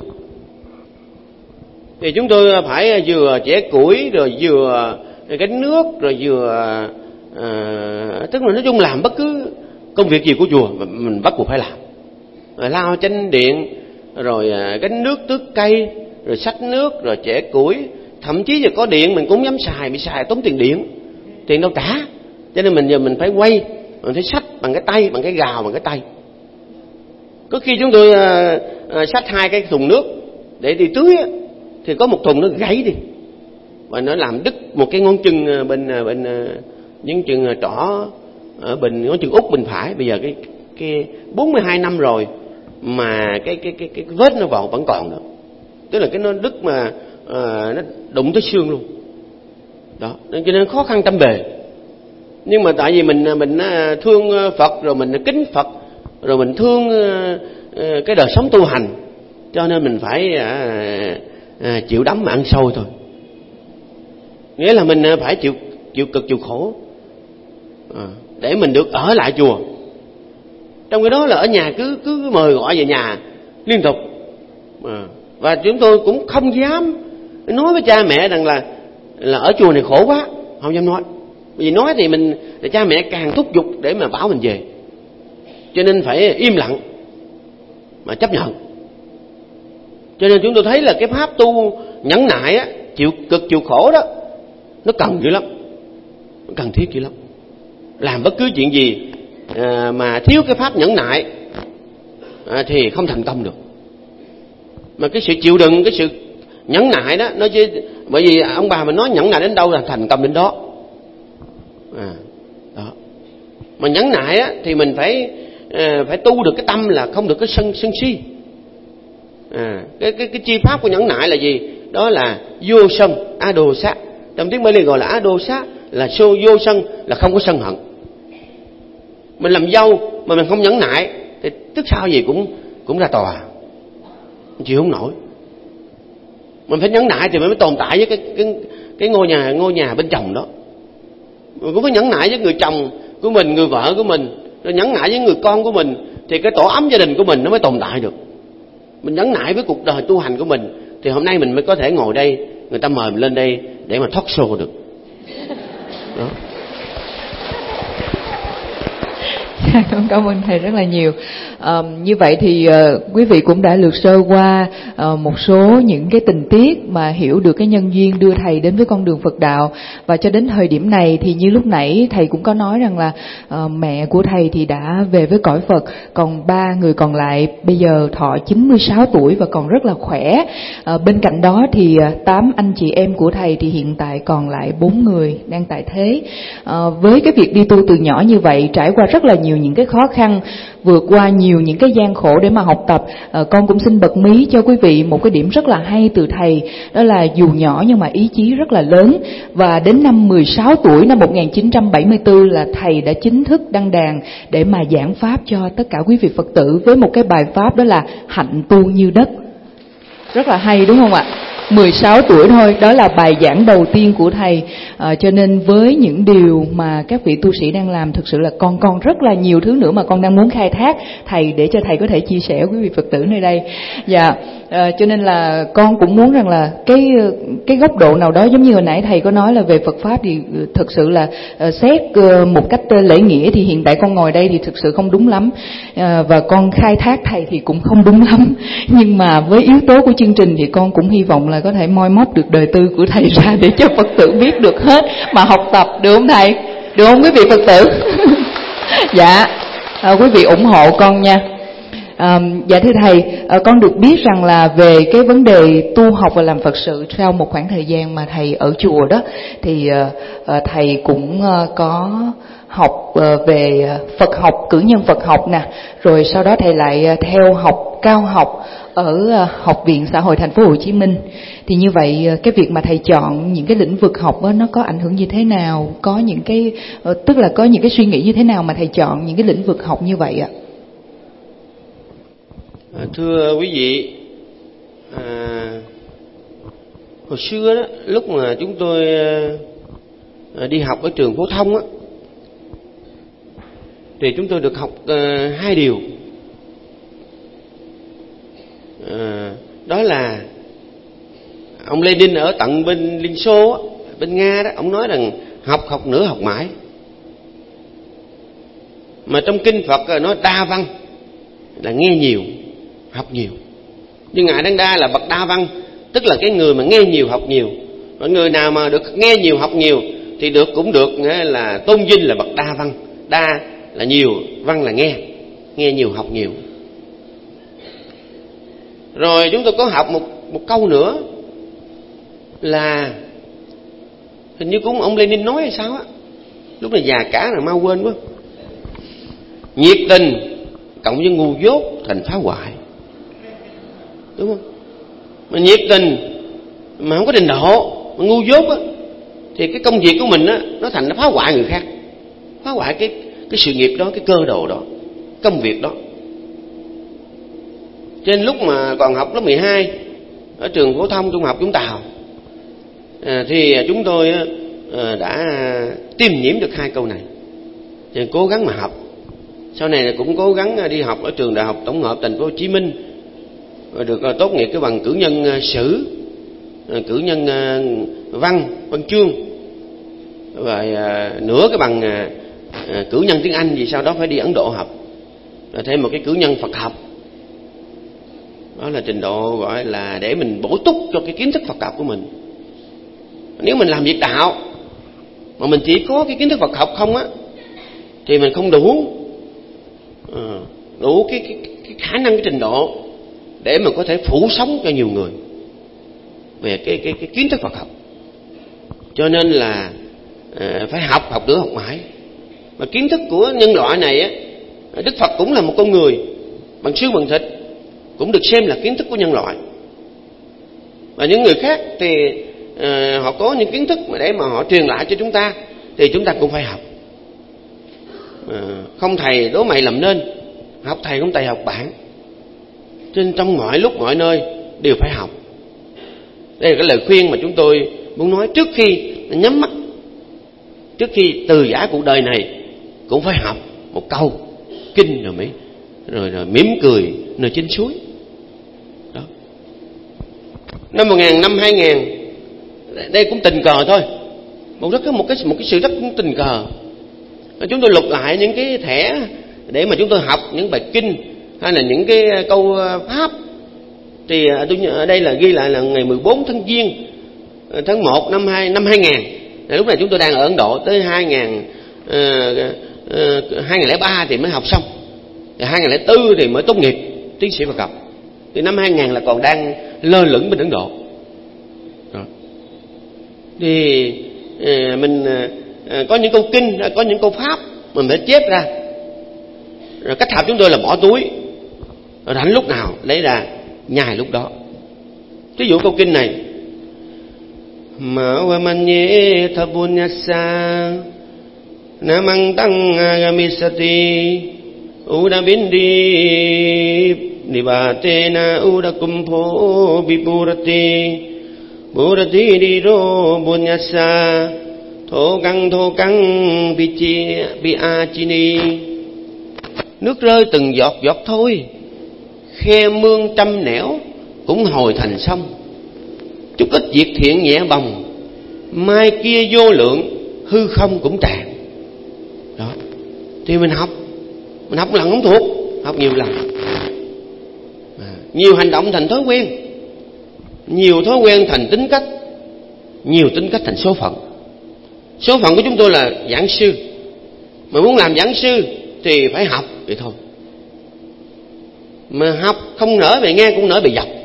Thì chúng tôi phải vừa chẻ củi rồi vừa gánh nước rồi vừa à, tức là nói chung làm bất cứ công việc gì của chùa mình bắt buộc phải làm, rồi lau chánh điện, rồi à, gánh nước tưới cây, rồi xách nước, rồi chẻ củi, thậm chí giờ có điện mình cũng dám xài, bị xài tốn tiền điện, tiền đâu trả, cho nên mình giờ mình phải quay, mình phải xách bằng cái tay, bằng cái gào, bằng cái tay. Có khi chúng tôi à, à, xách hai cái thùng nước để đi tưới á, thì có một thùng nó gãy đi và nó làm đứt một cái ngón chân bên bên những chân trỏ ở bên ngón chân út bên phải. Bây giờ cái cái bốn mươi hai năm rồi mà cái cái cái cái vết nó vào vẫn còn đó, tức là cái nó đứt mà à, nó đụng tới xương luôn đó, nên cho nên khó khăn trăm bề. Nhưng mà tại vì mình mình thương Phật, rồi mình kính Phật, rồi mình thương cái đời sống tu hành, cho nên mình phải à, à, chịu đấm mà ăn sôi thôi. Nghĩa là mình phải chịu chịu cực chịu khổ à, để mình được ở lại chùa. Trong cái đó là ở nhà cứ cứ mời gọi về nhà liên tục à, và chúng tôi cũng không dám Nói với cha mẹ rằng là là ở chùa này khổ quá, không dám nói. Vì nói thì mình thì cha mẹ càng thúc giục để mà bảo mình về, cho nên phải im lặng mà chấp nhận. Cho nên chúng tôi thấy là cái pháp tu nhẫn nại á, chịu cực chịu khổ đó, nó cần dữ lắm, nó cần thiết dữ lắm. Làm bất cứ chuyện gì à, mà thiếu cái pháp nhẫn nại à, thì không thành công được. Mà cái sự chịu đựng, cái sự nhẫn nại đó, nó chỉ bởi vì ông bà mình nói nhẫn nại đến đâu là thành công đến đó. À, đó. Mà nhẫn nại á, thì mình phải à, phải tu được cái tâm là không được cái sân sân si. À, cái cái cái chi pháp của nhẫn nại là gì? Đó là vô sân, a đồ sát. Trong tiếng Bali gọi là a đồ sát, là sô vô sân, là không có sân hận. Mình làm dâu mà mình không nhẫn nại thì tức sao gì cũng cũng ra tòa, chịu không nổi. Mình phải nhẫn nại thì mình mới tồn tại với cái cái cái ngôi nhà ngôi nhà bên chồng đó. Mình cũng phải nhẫn nại với người chồng của mình, người vợ của mình, rồi nhẫn nại với người con của mình, thì cái tổ ấm gia đình của mình nó mới tồn tại được. Mình nhẫn nại với cuộc đời tu hành của mình thì hôm nay mình mới có thể ngồi đây, người ta mời mình lên đây để mà talk show được. Đó. Cảm ơn thầy rất là nhiều. À, như vậy thì uh, quý vị cũng đã lược sơ qua uh, một số những cái tình tiết mà hiểu được cái nhân duyên đưa thầy đến với con đường Phật đạo. Và cho đến thời điểm này thì như lúc nãy thầy cũng có nói rằng là uh, mẹ của thầy thì đã về với cõi Phật, còn ba người còn lại bây giờ thọ chín mươi sáu tuổi và còn rất là khỏe. Uh, bên cạnh đó thì uh, tám anh chị em của thầy thì hiện tại còn lại bốn người đang tại thế. Uh, với cái việc đi tu từ nhỏ như vậy, trải qua rất là nhiều những cái khó khăn, vượt qua nhiều những cái gian khổ để mà học tập, à, con cũng xin bật mí cho quý vị một cái điểm rất là hay từ thầy, đó là dù nhỏ nhưng mà ý chí rất là lớn. Và đến năm mười sáu tuổi, năm một nghìn chín trăm bảy mươi tư là thầy đã chính thức đăng đàn để mà giảng pháp cho tất cả quý vị Phật tử với một cái bài pháp đó là hạnh tu như đất. Rất là hay đúng không ạ? mười sáu tuổi thôi, đó là bài giảng đầu tiên của thầy. À, cho nên với những điều mà các vị tu sĩ đang làm, thực sự là con con rất là nhiều thứ nữa mà con đang muốn khai thác thầy để cho thầy có thể chia sẻ với quý vị Phật tử nơi đây. Dạ, à, cho nên là con cũng muốn rằng là cái cái góc độ nào đó, giống như hồi nãy thầy có nói là về Phật pháp thì thực sự là uh, xét uh, một cách uh, lễ nghĩa thì hiện tại con ngồi đây thì thực sự không đúng lắm, à, và con khai thác thầy thì cũng không đúng lắm. Nhưng mà với yếu tố của chương trình thì con cũng hy vọng là có thể moi móc được đời tư của thầy ra để cho Phật tử biết được hết mà học tập, được không thầy? Được không quý vị Phật tử? Dạ, à, quý vị ủng hộ con nha. À, dạ thưa thầy, à, con được biết rằng là về cái vấn đề tu học và làm Phật sự sau một khoảng thời gian mà thầy ở chùa đó, thì à, à, thầy cũng à, có học à, về Phật học, cử nhân Phật học nè, rồi sau đó thầy lại à, theo học cao học ở à, Học viện Xã hội Thành phố Hồ Chí Minh. Thì như vậy cái việc mà thầy chọn những cái lĩnh vực học đó, nó có ảnh hưởng như thế nào? Có những cái tức là có những cái suy nghĩ như thế nào mà thầy chọn những cái lĩnh vực học như vậy ạ? À, thưa quý vị, à, hồi xưa đó, lúc mà chúng tôi à, đi học ở trường phổ thông á, thì chúng tôi được học à, hai điều. À, đó là ông Lenin ở tận bên Liên Xô á, bên Nga đó, ông nói rằng học học nữa học mãi. Mà trong kinh Phật nói đa văn là nghe nhiều, học nhiều. Nhưng Ngài Đăng Đa là bậc đa văn, tức là cái người mà nghe nhiều học nhiều. Và người nào mà được nghe nhiều học nhiều thì được cũng được nghĩa là tôn vinh là bậc đa văn. Đa là nhiều, văn là nghe, nghe nhiều học nhiều. Rồi chúng tôi có học một một câu nữa là hình như cũng ông Lenin nói hay sao á, lúc này già cả rồi mau quên quá. Nhiệt tình cộng với ngu dốt thành phá hoại, đúng không? Mà nhiệt tình mà không có trình độ, mà ngu dốt á, thì cái công việc của mình á nó thành nó phá hoại người khác, phá hoại cái cái sự nghiệp đó, cái cơ đồ đó, công việc đó. Trên lúc mà còn học lớp mười hai ở trường phổ thông trung học Vũng Tàu, à, thì chúng tôi à, đã tiêm nhiễm được hai câu này, thì cố gắng mà học. Sau này cũng cố gắng đi học ở trường Đại học Tổng hợp Thành phố Hồ Chí Minh, và được tốt nghiệp cái bằng cử nhân sử. cử nhân văn, văn chương, rồi nửa cái bằng cử nhân tiếng Anh, vì sau đó phải đi Ấn Độ học, rồi thêm một cái cử nhân Phật học. Đó là trình độ gọi là để mình bổ túc cho cái kiến thức Phật học của mình. Nếu mình làm việc đạo mà mình chỉ có cái kiến thức Phật học không á, thì mình không đủ à, đủ cái, cái, cái khả năng, cái trình độ để mà có thể phủ sống cho nhiều người về cái, cái, cái kiến thức Phật học. Cho nên là à, phải học, học nữa học mãi. Mà kiến thức của nhân loại này á, Đức Phật cũng là một con người bằng xương bằng thịt, cũng được xem là kiến thức của nhân loại. Và những người khác thì à, họ có những kiến thức mà để mà họ truyền lại cho chúng ta, thì chúng ta cũng phải học. À, không thầy đố mày làm nên, học thầy không thầy học bạn. Trên trong mọi lúc mọi nơi đều phải học. Đây là cái lời khuyên mà chúng tôi muốn nói trước khi nhắm mắt, trước khi từ giã cuộc đời này, cũng phải học một câu kinh rồi mới rồi, rồi mỉm cười nơi trên suối. Đó. Năm một nghìn, năm hai nghìn, đây cũng tình cờ thôi, một rất một cái một cái sự rất tình cờ. Chúng tôi lục lại những cái thẻ để mà chúng tôi học những bài kinh hay là những cái câu pháp. Thì tôi ở đây là ghi lại là ngày mười bốn tháng Giêng, tháng một năm hai năm hai nghìn. Lúc này chúng tôi đang ở Ấn Độ, tới hai nghìn hai nghìn lẻ ba thì mới học xong, rồi hai nghìn lẻ bốn thì mới tốt nghiệp tiến sĩ Phật học. Thì năm hai nghìn là còn đang lơ lửng bên Ấn Độ. Đó. Thì mình có những câu kinh, có những câu pháp mình phải chép ra. Rồi cách học chúng tôi là bỏ túi, rồi rảnh lúc nào lấy ra nhai lúc đó. Ví dụ câu kinh này: Ma wa manye thabunyasa namang tang agamisati uda bindi nibatena uda kumpho vipurati burati diro bunyasa thô căng thô căng bichi biachini. Nước rơi từng giọt giọt thôi, khe mương trăm nẻo cũng hồi thành sông. Chút ít việc thiện nhẹ bồng, mai kia vô lượng hư không cũng tràn. Đó. Thì mình học, mình học lần không thuộc, học nhiều lần. À, nhiều hành động thành thói quen, nhiều thói quen thành tính cách, nhiều tính cách thành số phận. Số phận của chúng tôi là giảng sư, mà muốn làm giảng sư thì phải học vậy thôi. Mà học không nỡ bề ngang cũng nỡ bề dọc.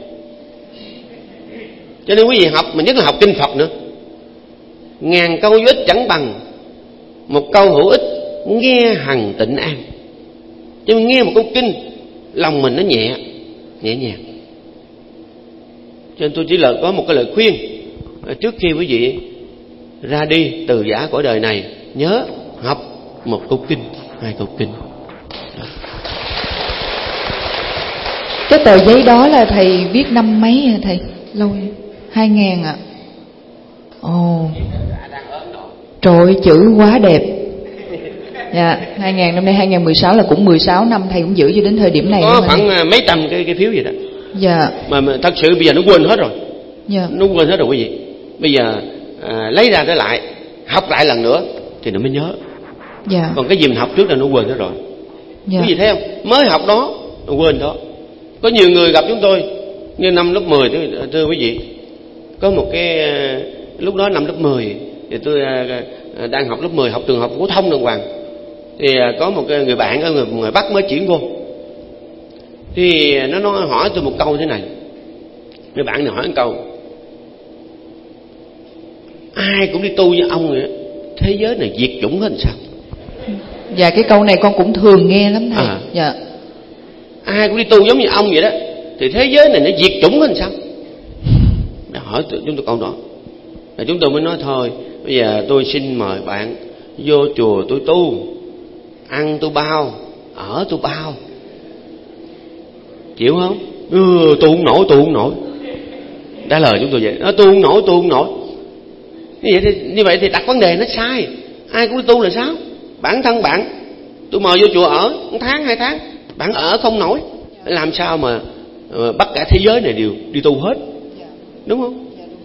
Cho nên quý vị học, mà nhất là học kinh Phật nữa, ngàn câu vô ích chẳng bằng một câu hữu ích nghe hằng tịnh an. Chứ mình nghe một câu kinh, lòng mình nó nhẹ, nhẹ nhàng. Cho nên tôi chỉ là có một cái lời khuyên, trước khi quý vị ra đi từ giã cõi đời này, nhớ học một câu kinh, hai câu kinh. Đó. Cái tờ giấy đó là thầy viết năm mấy hả thầy? Lâu hai ngàn ạ. Ồ, trời ơi, chữ quá đẹp. Dạ, hai ngàn, năm nay hai nghìn mười sáu là cũng mười sáu năm, thầy cũng giữ cho đến thời điểm này. Có khoảng thầy mấy trăm cái, cái phiếu gì đó. Dạ. Mà, mà thật sự bây giờ nó quên hết rồi. Dạ. Nó quên hết rồi quý vị. Bây giờ à, lấy ra trở lại, học lại lần nữa thì nó mới nhớ. Dạ. Còn cái gì mình học trước là nó quên hết rồi. Dạ. Quý vị thấy không? Mới học đó, nó quên đó. Có nhiều người gặp chúng tôi như năm lớp mười, thưa, thưa quý vị, có một cái lúc đó năm lớp mười thì tôi đang học lớp mười, học trường học phổ thông đàng hoàng. Thì có một người bạn ở người, người Bắc mới chuyển vô, thì nó nói hỏi tôi một câu thế này. Người bạn này hỏi một câu: ai cũng đi tu như ông vậy, thế giới này diệt chủng hết làm sao? Dạ, cái câu này con cũng thường nghe lắm thầy. À, dạ. Ai cũng đi tu giống như ông vậy đó, thì thế giới này nó diệt chủng hết làm sao? Đã hỏi chúng tôi câu đó, rồi chúng tôi mới nói thôi, bây giờ tôi xin mời bạn vô chùa tôi tu, ăn tôi bao, ở tôi bao, chịu không? Ừ, tu không nổi, tu không nổi. Trả lời chúng tôi vậy, nó tu không nổi, tu không nổi. Như vậy thì, như vậy thì đặt vấn đề nó sai. Ai cũng đi tu là sao? Bản thân bạn, tôi mời vô chùa ở một tháng, hai tháng, bạn ở không nổi, làm sao mà, mà bắt cả thế giới này đều đi tu hết, đúng không?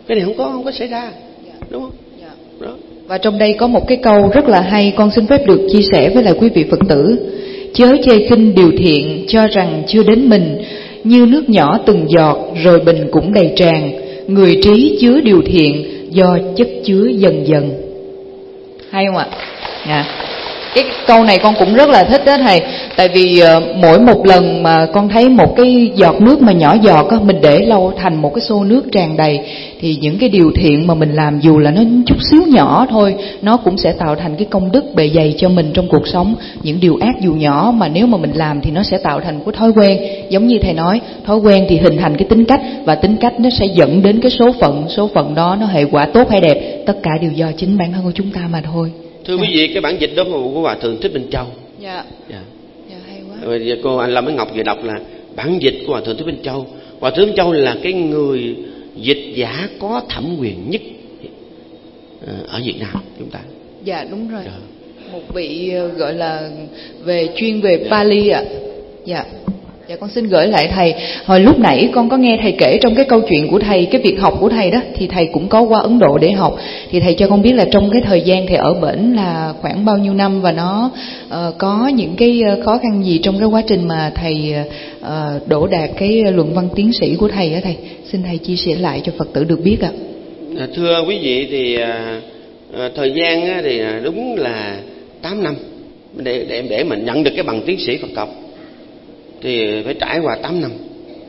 Cái này không có không có xảy ra, đúng không? Đó. Và trong đây có một cái câu rất là hay, con xin phép được chia sẻ với lại quý vị Phật tử. Chớ chê khinh điều thiện, cho rằng chưa đến mình, như nước nhỏ từng giọt, rồi bình cũng đầy tràn. Người trí chứa điều thiện, do chất chứa dần dần. Hay không ạ? Dạ. Cái câu này con cũng rất là thích đó thầy. Tại vì uh, mỗi một lần mà con thấy một cái giọt nước mà nhỏ giọt á, mình để lâu thành một cái xô nước tràn đầy, thì những cái điều thiện mà mình làm dù là nó chút xíu nhỏ thôi, nó cũng sẽ tạo thành cái công đức bề dày cho mình trong cuộc sống. Những điều ác dù nhỏ mà nếu mà mình làm thì nó sẽ tạo thành cái thói quen. Giống như thầy nói, thói quen thì hình thành cái tính cách, và tính cách nó sẽ dẫn đến cái số phận. Số phận đó nó hệ quả tốt hay đẹp, tất cả đều do chính bản thân của chúng ta mà thôi. Thưa quý vị, cái bản dịch đó của Hòa Thượng Thích Minh Châu. Dạ. Dạ. Dạ, hay quá. Rồi cô Anh Lâm Mới Ngọc vừa đọc là bản dịch của Hòa Thượng Thích Minh Châu. Hòa Thượng Minh Châu là cái người dịch giả có thẩm quyền nhất ở Việt Nam chúng ta. Dạ đúng rồi. Dạ. Một vị gọi là về chuyên về dạ. Pali ạ. Dạ. Dạ con xin gửi lại thầy. Hồi lúc nãy con có nghe thầy kể trong cái câu chuyện của thầy, cái việc học của thầy đó, thì thầy cũng có qua Ấn Độ để học. Thì thầy cho con biết là trong cái thời gian thầy ở bển là khoảng bao nhiêu năm, và nó uh, có những cái khó khăn gì trong cái quá trình mà thầy uh, đỗ đạt cái luận văn tiến sĩ của thầy á thầy. Xin thầy chia sẻ lại cho Phật tử được biết ạ. À, thưa quý vị thì uh, thời gian á, thì đúng là tám năm để để để mình nhận được cái bằng tiến sĩ Phật học. Thì phải trải qua tám năm.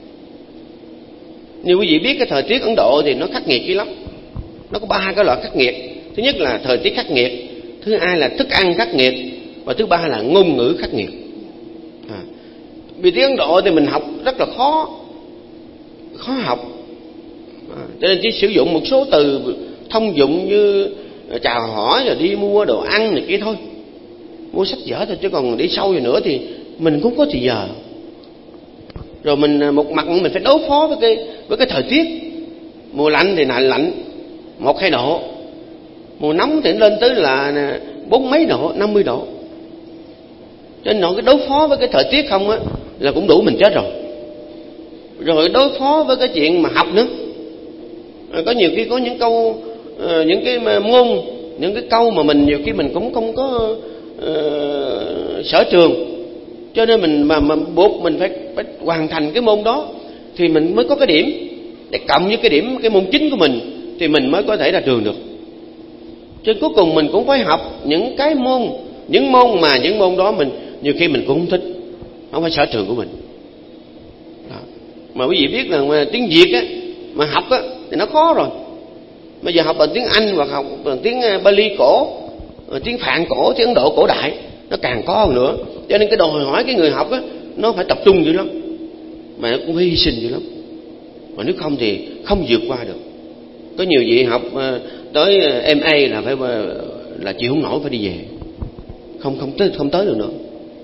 Như quý vị biết, cái thời tiết Ấn Độ thì nó khắc nghiệt dữ lắm. Nó có ba cái loại khắc nghiệt. Thứ nhất là thời tiết khắc nghiệt, thứ hai là thức ăn khắc nghiệt, và thứ ba là ngôn ngữ khắc nghiệt. À, vì tiếng Ấn Độ thì mình học rất là khó, khó học. À, cho nên chỉ sử dụng một số từ thông dụng như chào hỏi rồi đi mua đồ ăn này kia thôi, mua sách vở thôi, chứ còn đi sâu vào nữa thì mình cũng có thì giờ. Rồi mình một mặt mình phải đối phó với cái với cái thời tiết. Mùa lạnh thì lạnh lạnh một hai độ, mùa nóng thì lên tới là bốn mấy độ, năm mươi độ. Cho nên cái đối phó với cái thời tiết không á là cũng đủ mình chết rồi. Rồi đối phó với cái chuyện mà học nữa. Rồi có nhiều khi có những câu, những cái môn, những cái câu mà mình nhiều khi mình cũng không có uh, sở trường. Cho nên mình mà, mà buộc mình phải, phải hoàn thành cái môn đó thì mình mới có cái điểm để cộng với cái điểm cái môn chính của mình thì mình mới có thể ra trường được. Cho nên cuối cùng mình cũng phải học những cái môn, những môn mà những môn đó mình nhiều khi mình cũng không thích, không phải sở trường của mình. Đó. Mà quý vị biết là mà tiếng Việt á mà học á thì nó khó rồi. Bây giờ học bằng tiếng Anh hoặc học bằng tiếng Pali cổ, tiếng Phạn cổ, tiếng Ấn Độ cổ đại, nó càng khó hơn nữa. Cho nên cái đòi hỏi cái người học á nó phải tập trung dữ lắm, mà nó cũng hy sinh dữ lắm. Mà nếu không thì không vượt qua được. Có nhiều vị học tới em a là phải là chịu không nổi, phải đi về, không không tới không tới được nữa.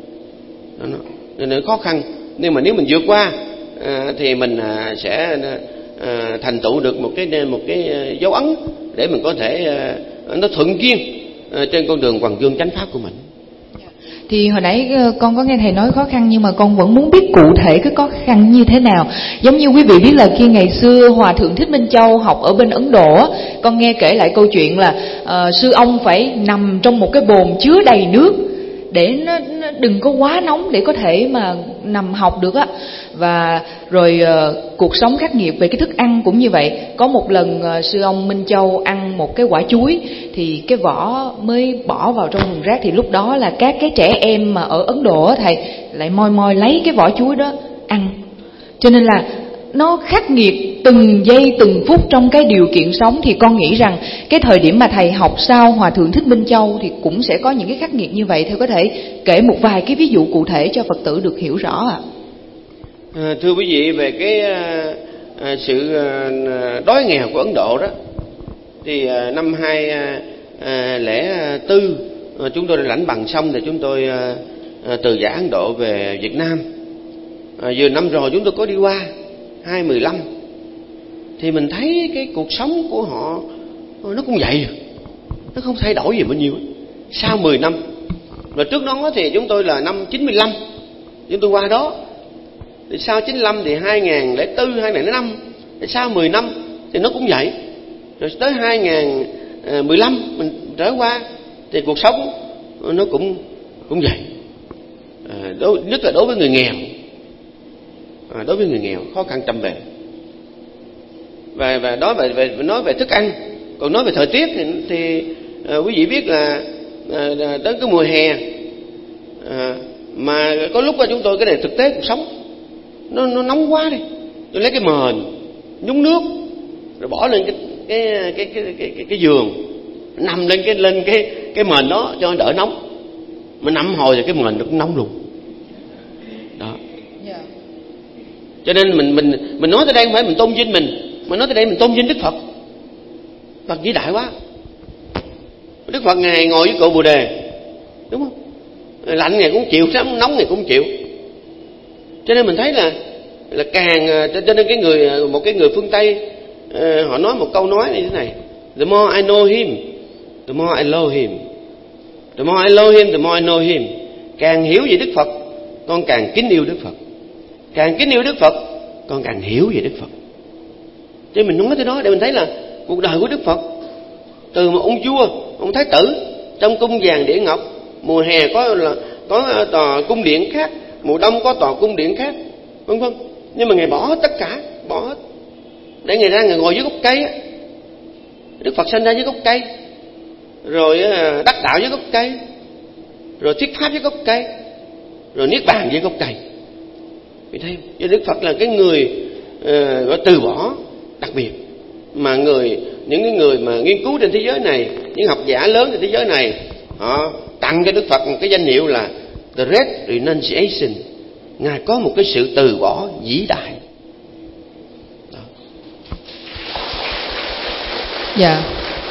Đó, nó nên nó khó khăn. Nhưng mà nếu mình vượt qua à, thì mình à, sẽ à, thành tựu được một cái một cái dấu ấn để mình có thể à, nó thuận duyên à, trên con đường hoàng dương chánh pháp của mình. Thì hồi nãy con có nghe thầy nói khó khăn, nhưng mà con vẫn muốn biết cụ thể cái khó khăn như thế nào. Giống như quý vị biết là khi ngày xưa Hòa Thượng Thích Minh Châu học ở bên Ấn Độ, con nghe kể lại câu chuyện là uh, sư ông phải nằm trong một cái bồn chứa đầy nước để nó, nó đừng có quá nóng để có thể mà nằm học được á. Và rồi uh, cuộc sống khắc nghiệt về cái thức ăn cũng như vậy. Có một lần uh, sư ông Minh Châu ăn một cái quả chuối thì cái vỏ mới bỏ vào trong thùng rác, thì lúc đó là các cái trẻ em mà ở Ấn Độ á thầy lại moi moi lấy cái vỏ chuối đó ăn. Cho nên là nó khắc nghiệt từng giây từng phút trong cái điều kiện sống. Thì con nghĩ rằng cái thời điểm mà thầy học sau Hòa Thượng Thích Minh Châu thì cũng sẽ có những cái khắc nghiệt như vậy. Thầy có thể kể một vài cái ví dụ cụ thể cho Phật tử được hiểu rõ ạ? À, thưa quý vị, về cái à, sự à, đói nghèo của Ấn Độ đó, thì à, năm hai à, lẻ tư à, chúng tôi đã lãnh bằng xong thì chúng tôi à, à, từ giã Ấn Độ về Việt Nam. À, vừa năm rồi chúng tôi có đi qua hai mười lăm, thì mình thấy cái cuộc sống của họ nó cũng vậy, nó không thay đổi gì bao nhiêu sau mười năm. Rồi trước đó thì chúng tôi là năm chín mươi lăm chúng tôi qua đó, thì sau chín mươi lăm thì hai nghìn lẻ bốn, hai nghìn lẻ năm, thì sau mười năm thì nó cũng vậy. Rồi tới hai nghìn mười lăm mình trở qua thì cuộc sống nó cũng cũng vậy. À, đối, nhất là đối với người nghèo, à, đối với người nghèo khó khăn trăm bề. Và và nói về, về nói về thức ăn, còn nói về thời tiết thì, thì à, quý vị biết là à, đến cái mùa hè à, mà có lúc mà chúng tôi cái này thực tế cuộc sống nó nó nóng quá đi, tôi lấy cái mền nhúng nước rồi bỏ lên cái cái cái cái cái, cái, cái giường, nằm lên cái lên cái cái mền đó cho đỡ nóng, mà nằm hồi thì cái mền nó cũng nóng luôn đó. Yeah. Cho nên mình mình mình nói tới đây không phải mình tôn vinh mình, mà nói tới đây mình tôn vinh Đức Phật. Phật vĩ đại quá. Đức Phật ngài ngồi với cội Bồ Đề, đúng không? Lạnh ngày cũng chịu, nóng ngày cũng chịu. Cho nên mình thấy là là càng cho nên cái người một cái người phương Tây họ nói một câu nói như thế này: the more I know him, the more I love him. The more I love him, the more I know him. Càng hiểu về Đức Phật, con càng kính yêu Đức Phật. Càng kính yêu Đức Phật, con càng hiểu về Đức Phật. Cho mình nói tới đó để mình thấy là cuộc đời của Đức Phật, từ một ông vua, ông thái tử trong cung vàng địa ngọc, mùa hè có là có tòa cung điện khác, mùa đông có tòa cung điện khác, vân vân. Nhưng mà ngài bỏ hết tất cả, bỏ hết để ngài ra ngài ngồi dưới gốc cây. Đức Phật sinh ra dưới gốc cây, rồi đắc đạo dưới gốc cây, rồi thuyết pháp dưới gốc cây, rồi niết bàn dưới gốc cây. Vì thấy không? Đức Phật là cái người uh, gọi từ bỏ đặc biệt, mà người những cái người mà nghiên cứu trên thế giới này, những học giả lớn trên thế giới này, họ tặng cho Đức Phật một cái danh hiệu là The Great Renunciation. Ngài có một cái sự từ bỏ vĩ đại. Đó. Dạ.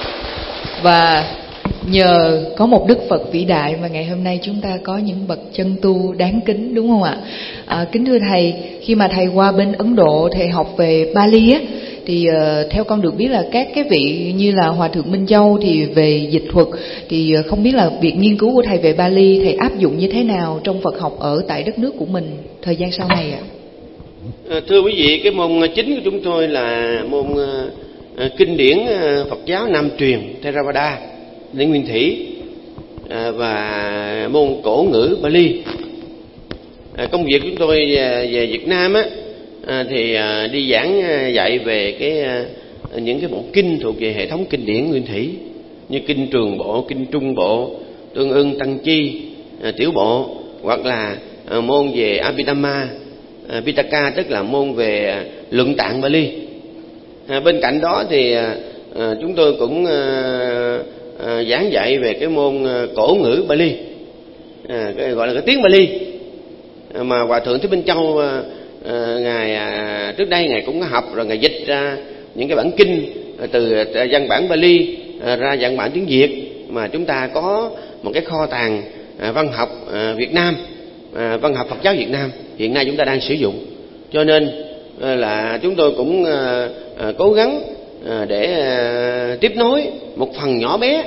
Và nhờ có một Đức Phật vĩ đại mà ngày hôm nay chúng ta có những bậc chân tu đáng kính, đúng không ạ? À, kính thưa thầy, khi mà thầy qua bên Ấn Độ thầy học về Bali á, thì uh, theo con được biết là các cái vị như là Hòa thượng Minh Châu thì về dịch thuật, thì uh, không biết là việc nghiên cứu của thầy về Bali thầy áp dụng như thế nào trong Phật học ở tại đất nước của mình thời gian sau này ạ? À, thưa quý vị, cái môn chính của chúng tôi là môn uh, kinh điển uh, Phật giáo Nam truyền Theravada, điển nguyên thủy, à, và môn cổ ngữ Bali. À, công việc chúng tôi về, về Việt Nam á, à, thì à, đi giảng à, dạy về cái à, những cái bộ kinh thuộc về hệ thống kinh điển nguyên thủy, như kinh Trường Bộ, kinh Trung Bộ, Tương Ưng, Tăng Chi, à, Tiểu Bộ, hoặc là à, môn về Abhidhamma, à, Pitaka, tức là môn về à, luận tạng Bali. À, bên cạnh đó thì à, à, chúng tôi cũng à, À, giảng dạy về cái môn à, cổ ngữ Bali, à, cái, gọi là cái tiếng Bali, à, mà Hòa thượng Thích Minh Châu à, à, ngài à, trước đây ngài cũng có học rồi, ngài dịch ra những cái bản kinh à, từ à, văn bản Bali à, ra văn bản tiếng Việt, mà chúng ta có một cái kho tàng à, văn học à, Việt Nam, à, văn học Phật giáo Việt Nam hiện nay chúng ta đang sử dụng. Cho nên à, là chúng tôi cũng à, à, cố gắng À, để à, tiếp nối một phần nhỏ bé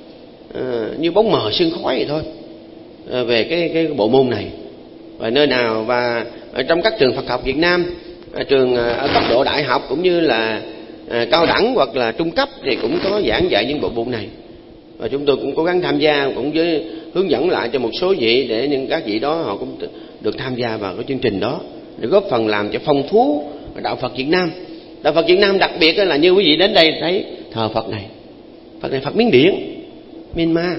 à, như bóng mờ sương khói vậy thôi à, về cái cái bộ môn này. Và nơi nào và ở trong các trường Phật học Việt Nam, à, trường à, ở cấp độ đại học cũng như là à, cao đẳng hoặc là trung cấp thì cũng có giảng dạy những bộ môn này, và chúng tôi cũng cố gắng tham gia, cũng với hướng dẫn lại cho một số vị để những các vị đó họ cũng được tham gia vào cái chương trình đó, để góp phần làm cho phong phú đạo Phật Việt Nam. Đạo Phật Việt Nam đặc biệt là như quý vị đến đây thấy thờ Phật này, Phật này Phật Miến Điện, Myanmar,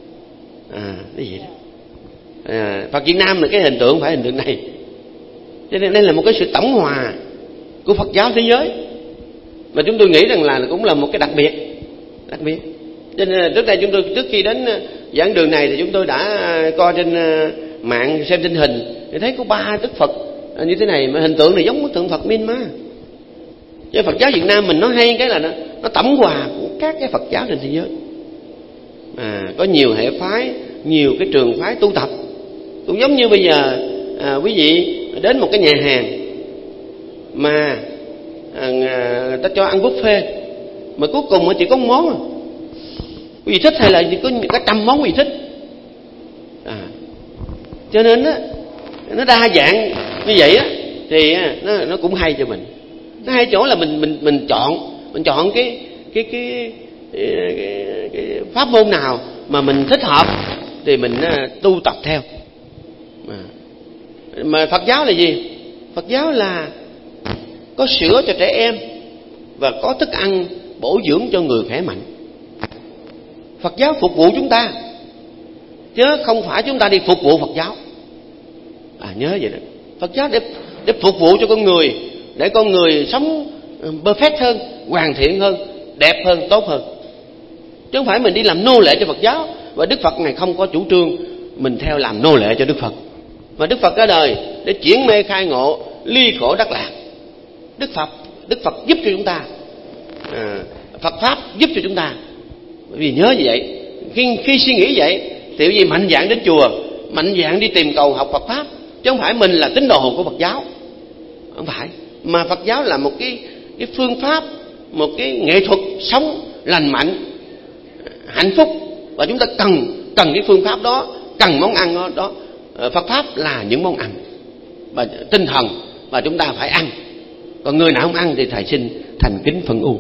à cái gì đó. À, Phật Việt Nam là cái hình tượng, phải hình tượng này. Cho nên đây là một cái sự tổng hòa của Phật giáo thế giới, mà chúng tôi nghĩ rằng là cũng là một cái đặc biệt, đặc biệt. Cho nên là trước đây chúng tôi trước khi đến giảng đường này thì chúng tôi đã coi trên mạng xem trên hình thì thấy có ba Đức Phật như thế này, mà hình tượng này giống bức tượng Phật Myanmar. Chứ Phật giáo Việt Nam mình nó hay cái là nó, nó tổng hòa của các cái Phật giáo trên thế giới, à, có nhiều hệ phái, nhiều cái trường phái tu tập. Cũng giống như bây giờ à, quý vị đến một cái nhà hàng mà à, người ta cho ăn buffet, mà cuối cùng chỉ có một món à. Quý vị thích hay là có cả trăm món quý vị thích, à, cho nên á, nó đa dạng như vậy á, thì nó, nó cũng hay cho mình. Nó hay chỗ là mình mình mình chọn mình chọn cái cái cái, cái, cái, cái pháp môn nào mà mình thích hợp thì mình tu tập theo. Mà, mà Phật giáo là gì? Phật giáo là có sữa cho trẻ em và có thức ăn bổ dưỡng cho người khỏe mạnh. Phật giáo phục vụ chúng ta, chứ không phải chúng ta đi phục vụ Phật giáo. À, nhớ vậy đó. Phật giáo để, để phục vụ cho con người, để con người sống perfect hơn, hoàn thiện hơn, đẹp hơn, tốt hơn, chứ không phải mình đi làm nô lệ cho Phật giáo. Và Đức Phật này không có chủ trương mình theo làm nô lệ cho Đức Phật, mà Đức Phật ra đời để chuyển mê khai ngộ, ly khổ đắc lạc. Đức Phật Đức Phật giúp cho chúng ta, à, Phật pháp giúp cho chúng ta. Bởi vì nhớ như vậy, khi, khi suy nghĩ vậy thì gì mạnh dạn đến chùa, mạnh dạn đi tìm cầu học Phật pháp, chứ không phải mình là tín đồ của Phật giáo, không phải. Mà Phật giáo là một cái cái phương pháp, một cái nghệ thuật sống lành mạnh, hạnh phúc, và chúng ta cần cần cái phương pháp đó, cần món ăn đó, đó. Phật pháp là những món ăn và tinh thần mà chúng ta phải ăn. Còn người nào không ăn thì thầy xin thành kính phân u.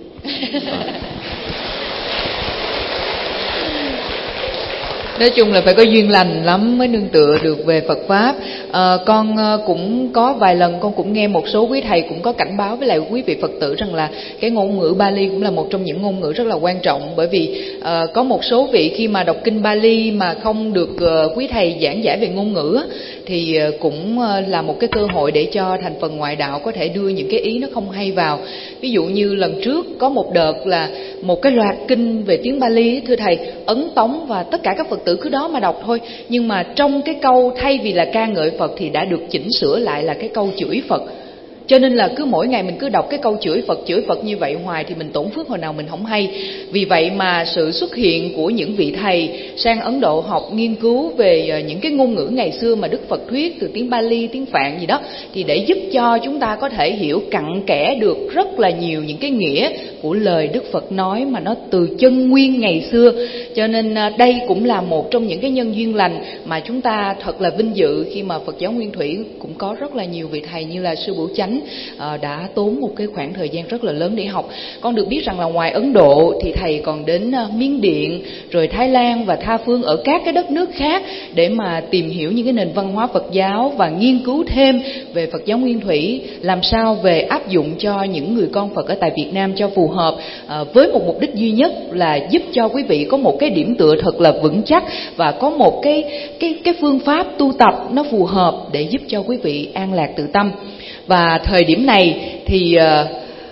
Nói chung là phải có duyên lành lắm mới nương tựa được về Phật pháp. À, con cũng có vài lần con cũng nghe một số quý thầy cũng có cảnh báo với lại quý vị Phật tử rằng là cái ngôn ngữ Bali cũng là một trong những ngôn ngữ rất là quan trọng. Bởi vì à, có một số vị khi mà đọc kinh Bali mà không được uh, quý thầy giảng giải về ngôn ngữ thì uh, cũng uh, là một cái cơ hội để cho thành phần ngoại đạo có thể đưa những cái ý nó không hay vào. Ví dụ như lần trước có một đợt là một cái loạt kinh về tiếng Bali, thưa thầy, ấn tống và tất cả các Phật tử cứ đó mà đọc thôi. Nhưng mà trong cái câu thay vì là ca ngợi Phật thì đã được chỉnh sửa lại là cái câu chửi Phật. Cho nên là cứ mỗi ngày mình cứ đọc cái câu chửi Phật, chửi Phật như vậy hoài thì mình tổn phước hồi nào mình không hay. Vì vậy mà sự xuất hiện của những vị thầy sang Ấn Độ học nghiên cứu về những cái ngôn ngữ ngày xưa mà Đức Phật thuyết từ tiếng Bali, tiếng Phạn gì đó, thì để giúp cho chúng ta có thể hiểu cặn kẽ được rất là nhiều những cái nghĩa của lời Đức Phật nói mà nó từ chân nguyên ngày xưa. Cho nên đây cũng là một trong những cái nhân duyên lành mà chúng ta thật là vinh dự khi mà Phật giáo Nguyên Thủy cũng có rất là nhiều vị thầy như là Sư Bửu Chánh đã tốn một cái khoảng thời gian rất là lớn để học. Con được biết rằng là ngoài Ấn Độ thì thầy còn đến Miến Điện, rồi Thái Lan và tha phương ở các cái đất nước khác để mà tìm hiểu những cái nền văn hóa Phật giáo và nghiên cứu thêm về Phật giáo Nguyên Thủy, làm sao về áp dụng cho những người con Phật ở tại Việt Nam cho phù hợp, à, với một mục đích duy nhất là giúp cho quý vị có một cái điểm tựa thật là vững chắc và có một cái cái cái phương pháp tu tập nó phù hợp để giúp cho quý vị an lạc tự tâm. Và thời điểm này thì uh,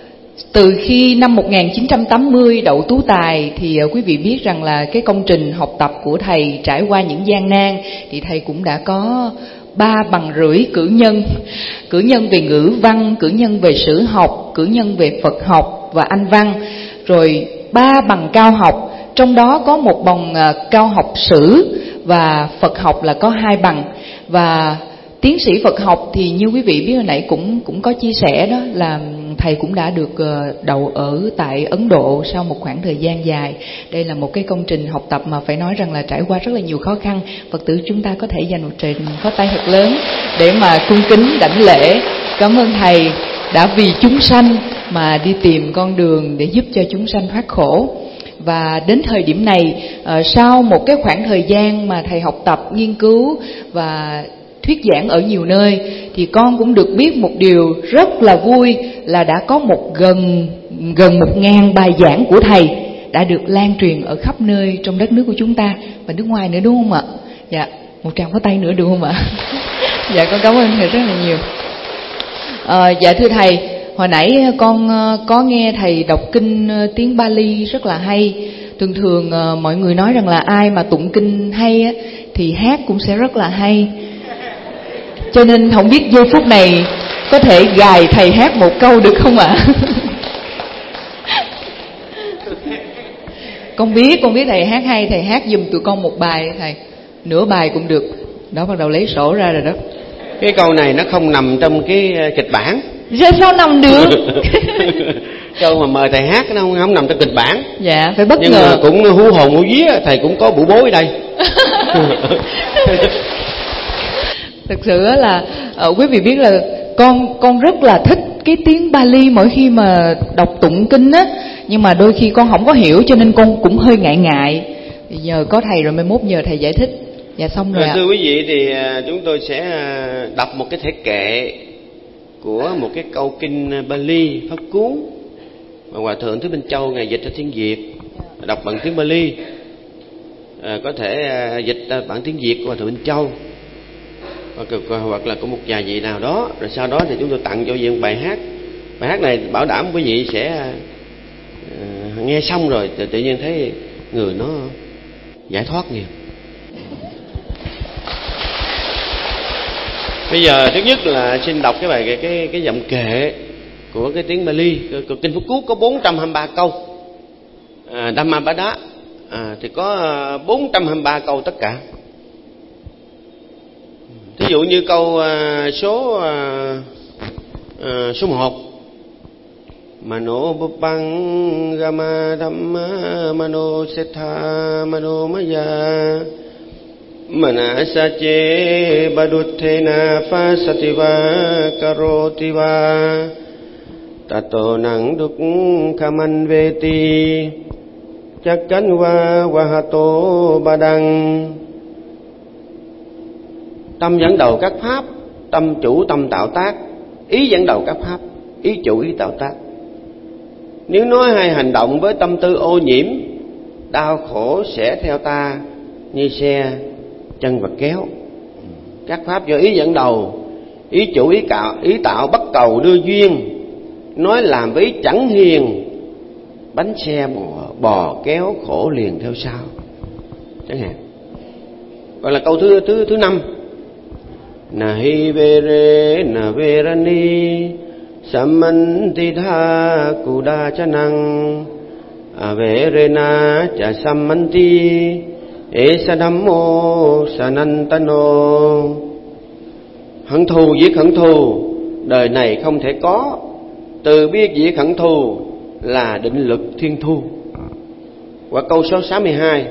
từ khi năm một nghìn chín trăm tám mươi Đậu Tú Tài thì uh, quý vị biết rằng là cái công trình học tập của thầy trải qua những gian nan, thì thầy cũng đã có ba bằng rưỡi cử nhân, cử nhân về ngữ văn, cử nhân về sử học, cử nhân về Phật học và Anh văn, rồi ba bằng cao học, trong đó có một bằng uh, cao học sử và Phật học là có hai bằng. Và tiến sĩ Phật học thì như quý vị biết hồi nãy cũng cũng có chia sẻ đó là thầy cũng đã được đậu ở tại Ấn Độ sau một khoảng thời gian dài. Đây là một cái công trình học tập mà phải nói rằng là trải qua rất là nhiều khó khăn. Phật tử chúng ta có thể dành một tràng pháo tay thật lớn để mà cung kính đảnh lễ. Cảm ơn thầy đã vì chúng sanh mà đi tìm con đường để giúp cho chúng sanh thoát khổ. Và đến thời điểm này, sau một cái khoảng thời gian mà thầy học tập, nghiên cứu và thuyết giảng ở nhiều nơi, thì con cũng được biết một điều rất là vui là đã có một gần gần một ngàn bài giảng của thầy đã được lan truyền ở khắp nơi trong đất nước của chúng ta và nước ngoài nữa, đúng không ạ? Dạ, một tràng pháo tay nữa được không ạ? Dạ, con cảm ơn thầy rất là nhiều. À, dạ thưa thầy, hồi nãy con có nghe thầy đọc kinh tiếng Bali rất là hay. Thường thường mọi người nói rằng là ai mà tụng kinh hay thì hát cũng sẽ rất là hay. Cho nên không biết giây phút này có thể gài thầy hát một câu được không ạ? Con biết, con biết thầy hát hay, thầy hát giùm tụi con một bài thầy. Nửa bài cũng được. Đó, bắt đầu lấy sổ ra rồi đó. Cái câu này nó không nằm trong cái kịch bản. Dạ sao nằm được? Câu mà mời thầy hát nó không, không nằm trong kịch bản. Dạ, phải bất nhưng ngờ. Nhưng mà cũng hú hồn hú vía, thầy cũng có bụ bối ở đây. Thực sự là uh, quý vị biết là con con rất là thích cái tiếng Bali mỗi khi mà đọc tụng kinh á, nhưng mà đôi khi con không có hiểu cho nên con cũng hơi ngại ngại. Giờ có thầy rồi, mai mốt nhờ thầy giải thích. Dạ xong rồi. Thưa quý vị, thì chúng tôi sẽ đọc một cái thể kệ của một cái câu kinh Bali pháp cú mà Hòa thượng Thích Minh Châu ngài dịch ra tiếng Việt, đọc bằng tiếng Bali. À, có thể dịch bản tiếng Việt của Hòa thượng Minh Châu hoặc, hoặc là của một vài vị nào đó, rồi sau đó thì chúng tôi tặng cho quý vị một bài hát. Bài hát này bảo đảm quý vị sẽ uh, nghe xong rồi tự, tự nhiên thấy người nó giải thoát nhiều. Bây giờ thứ nhất là xin đọc cái bài cái cái cái giọng kệ của cái tiếng Bali. Của kinh Pháp Cú có bốn trăm hai mươi ba câu. À, Dhammapada à, thì có bốn trăm hai mươi ba câu tất cả. Thí dụ như câu à, số à, à, số một. Mano Buppang Gama Dhamma Mano Setha Mano Maya Manasache Baduthena Fasativa Karotiva Tato Nang Dukkaman Veti Chakkanva Vahato Badang. Tâm dẫn đầu các pháp, tâm chủ tâm tạo tác. Ý dẫn đầu các pháp, ý chủ ý tạo tác. Nếu nói hay hành động với tâm tư ô nhiễm, đau khổ sẽ theo ta như xe chân vật kéo. Các pháp do ý dẫn đầu, ý chủ ý tạo, ý tạo bắt cầu đưa duyên. Nói làm với ý chẳng hiền, bánh xe bò, bò kéo khổ liền theo sau. Chẳng hạn. Gọi là câu thứ thứ thứ năm. Nahi vere na verani Samantitha kudachanang Averena cha samanti Esa dhammo sanantano. Hận thù giết hận thù, đời này không thể có. Từ biết diệt hận thù là định lực thiên thu. Và câu số sáu mươi hai.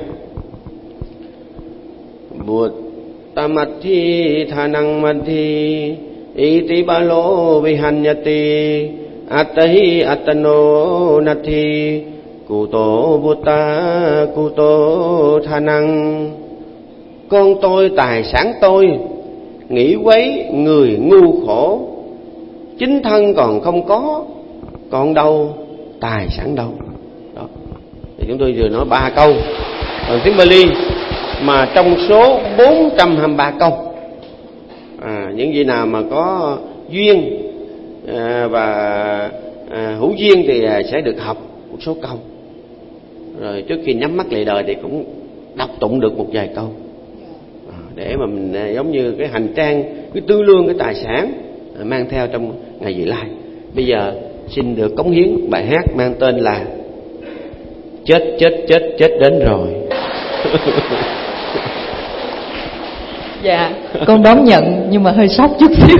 Bụt Tamathi thanang madhi iti balo vihanyati atahi atano nathi kuto buddha kuto thanang. Con tôi tài sản tôi, nghĩ quấy người ngu khổ. Chính thân còn không có, còn đâu tài sản đâu. Đó. Thì chúng tôi vừa nói ba câu bằng tiếng Bali mà trong số bốn trăm hai mươi ba câu. À, những vị nào mà có duyên à, và à, hữu duyên thì sẽ được học một số câu. Rồi trước khi nhắm mắt lìa đời thì cũng đọc tụng được một vài câu à, để mà mình giống như cái hành trang, cái tư lương, cái tài sản à, mang theo trong ngày vị lai. Bây giờ xin được cống hiến bài hát mang tên là Chết chết chết chết đến rồi. Dạ, con đón nhận nhưng mà hơi sốc chút xíu.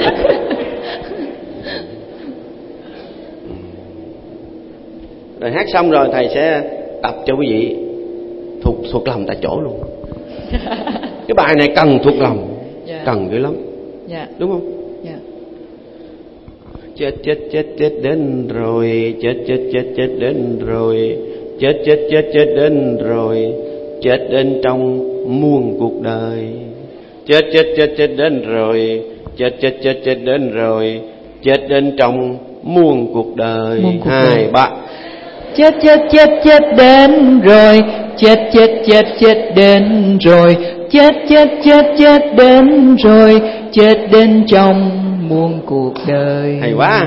Rồi hát xong rồi thầy sẽ tập cho quý vị thuộc thuộc lòng tại chỗ luôn. Cái bài này cần thuộc lòng, dạ. Cần dữ lắm, dạ. Đúng không? Dạ. Chết chết chết chết đến rồi, chết chết chết chết đến rồi, chết chết chết chết đến rồi, chết đến trong muôn cuộc đời. Chết chết chết chết đến rồi, chết chết chết chết đến rồi, chết đến trong muôn cuộc đời. Muôn cuộc Hai đời. Ba. Chết chết chết chết đến rồi, chết chết chết chết đến rồi, chết chết chết chết đến rồi, chết đến trong muôn cuộc đời. Hay quá.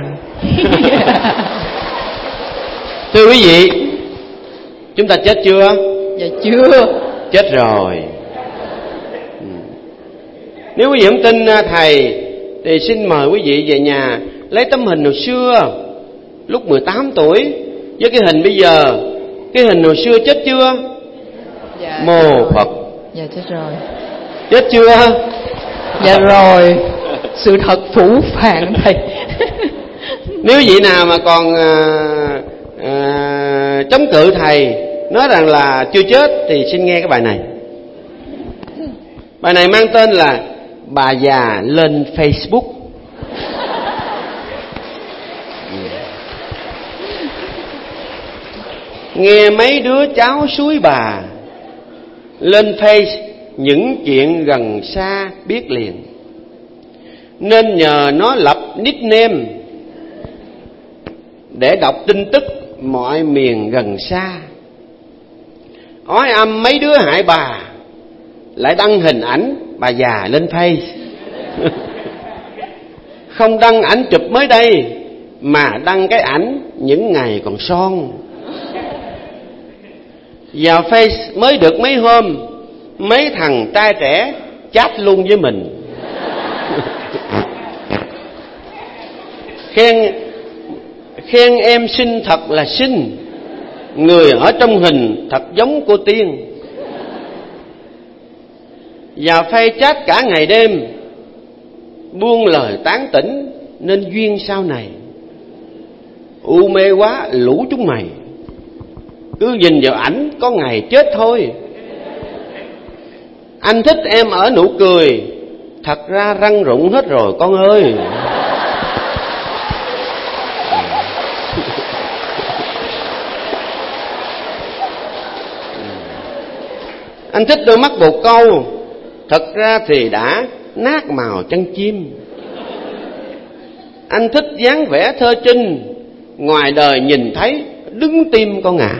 Thưa quý vị, chúng ta chết chưa? Dạ chưa. Chết rồi. Nếu quý vị không tin thầy thì xin mời quý vị về nhà lấy tấm hình hồi xưa lúc mười tám tuổi với cái hình bây giờ. Cái hình hồi xưa chết chưa? Dạ, Mô Phật. Dạ chết rồi. Chết chưa? Dạ rồi. Sự thật phủ phàng thầy. Nếu vị nào mà còn à, à, chống cự thầy, nói rằng là chưa chết, thì xin nghe cái bài này. Bài này mang tên là Bà già lên Facebook. Nghe mấy đứa cháu suối bà lên Face những chuyện gần xa biết liền, nên nhờ nó lập nickname để đọc tin tức mọi miền gần xa. Ói âm mấy đứa hại bà lại đăng hình ảnh bà già lên Face. Không đăng ảnh chụp mới đây mà đăng cái ảnh những ngày còn son. Vào Face mới được mấy hôm, mấy thằng trai trẻ chat luôn với mình. Khen Khen em xinh thật là xinh, người ở trong hình thật giống cô Tiên. Vào Face chat cả ngày đêm, buông lời tán tỉnh nên duyên sau này. U mê quá lũ chúng mày, cứ nhìn vào ảnh có ngày chết thôi. Anh thích em ở nụ cười, thật ra răng rụng hết rồi con ơi. Anh thích đôi mắt bồ câu, thật ra thì đã nát màu chân chim. Anh thích dáng vẻ thơ trinh, ngoài đời nhìn thấy đứng tim con ngà.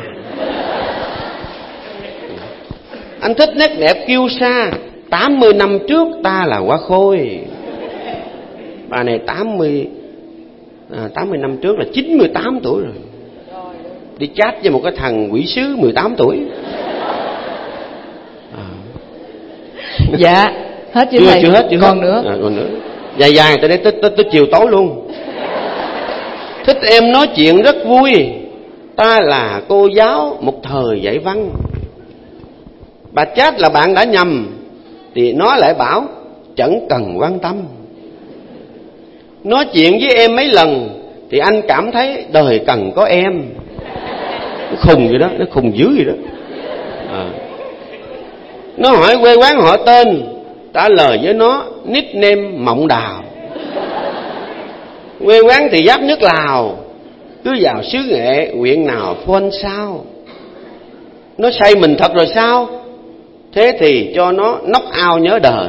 Anh thích nét đẹp kiêu sa, tám mươi năm trước ta là Hoa Khôi. Bà này tám mươi à, tám mươi năm trước là chín mươi tám tuổi rồi. Đi chat với một cái thằng quỷ sứ mười tám tuổi. À. Dạ, hết chưa, chưa thầy? Chưa hết, chưa còn hết. nữa. À, còn nữa. Dài dài tới đây tới, tới, tới chiều tối luôn. Thích em nói chuyện rất vui, ta là cô giáo một thời dạy văn. Bà chat là bạn đã nhầm, thì nó lại bảo chẳng cần quan tâm. Nói chuyện với em mấy lần thì anh cảm thấy đời cần có em. Nó khùng vậy đó, nó khùng dữ vậy đó. À. Nó hỏi quê quán họ tên, trả lời với nó nickname Mộng Đào. Quê quán thì giáp nước Lào, cứ vào xứ Nghệ huyện nào phone sao. Nó say mình thật rồi sao, thế thì cho nó knock out nhớ đời.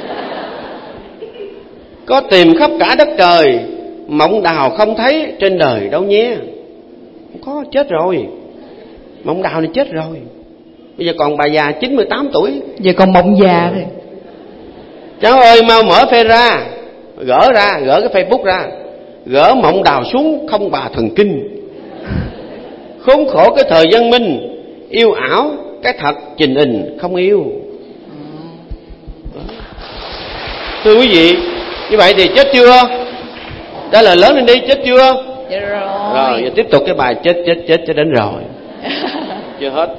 Có tìm khắp cả đất trời, Mộng Đào không thấy trên đời đâu nhé. Không có, chết rồi. Mộng Đào này chết rồi. Bây giờ còn bà già chín mươi tám tuổi. Giờ còn Mộng già thôi. Cháu ơi mau mở phê ra, gỡ ra, gỡ cái Facebook ra, gỡ Mộng Đào xuống không bà thần kinh. Khốn khổ cái thời văn minh, yêu ảo cái thật trình hình không yêu. Thưa quý vị, như vậy thì chết chưa? Trả lời lớn lên đi, chết chưa? Dạ rồi. Rồi, giờ tiếp tục cái bài chết chết chết cho đến rồi. Chưa hết.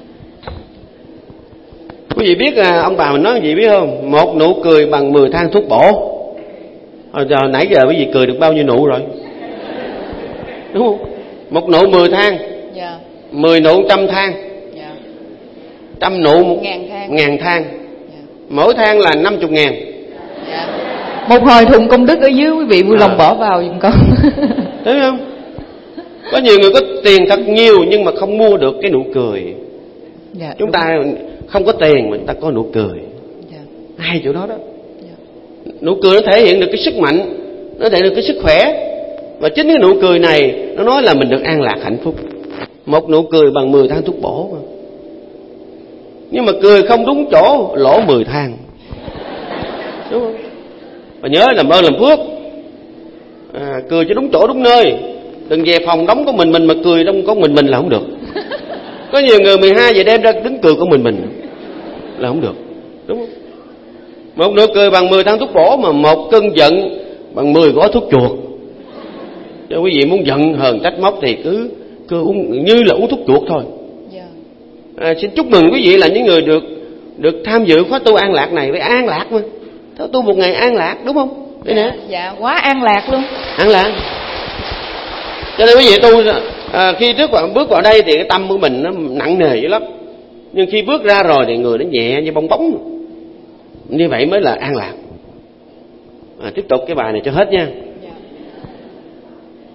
Quý vị biết à, ông bà mình nói gì biết không? Một nụ cười bằng mười thang thuốc bổ. Hồi giờ nãy giờ quý vị cười được bao nhiêu nụ rồi? Đúng không? Một nụ mười thang. Dạ. Mười nụ trăm thang. Dạ. Trăm nụ một ngàn thang. Ngàn thang. Dạ. Mỗi thang là năm chục ngàn. Dạ. Một hồi thùng công đức ở dưới, quý vị vui lòng à. bỏ vào giùm con. Thấy không? Có nhiều người có tiền thật nhiều nhưng mà không mua được cái nụ cười. Dạ, chúng ta không có tiền mà chúng ta có nụ cười. Dạ. Hai chỗ đó đó. Dạ. Nụ cười nó thể hiện được cái sức mạnh, nó thể hiện được cái sức khỏe. Và chính cái nụ cười này nó nói là mình được an lạc hạnh phúc. Một nụ cười bằng mười thang thuốc bổ mà. Nhưng mà cười không đúng chỗ lỗ mười thang. Đúng không? Và nhớ làm ơn làm phước, à, cười cho đúng chỗ đúng nơi. Đừng về phòng đóng có mình mình mà cười đông có mình mình là không được. Có nhiều người mười hai giờ đêm ra đứng cười của mình mình là không được. Đúng không? Một nụ cười bằng mười thang thuốc bổ, mà một cơn giận bằng mười gói thuốc chuột. Cho quý vị muốn giận hờn trách móc thì cứ, cứ uống, như là uống thuốc chuột thôi. À, xin chúc mừng quý vị là những người được được tham dự khóa tu an lạc này. Với an lạc mà, thế tu một ngày an lạc, đúng không? Đây nè. Dạ, quá an lạc luôn. An lạc. Cho nên quý vị tu à, khi trước vào, bước vào đây thì cái tâm của mình nó nặng nề dữ lắm. Nhưng khi bước ra rồi thì người nó nhẹ như bong bóng. Như vậy mới là an lạc. À, tiếp tục cái bài này cho hết nha.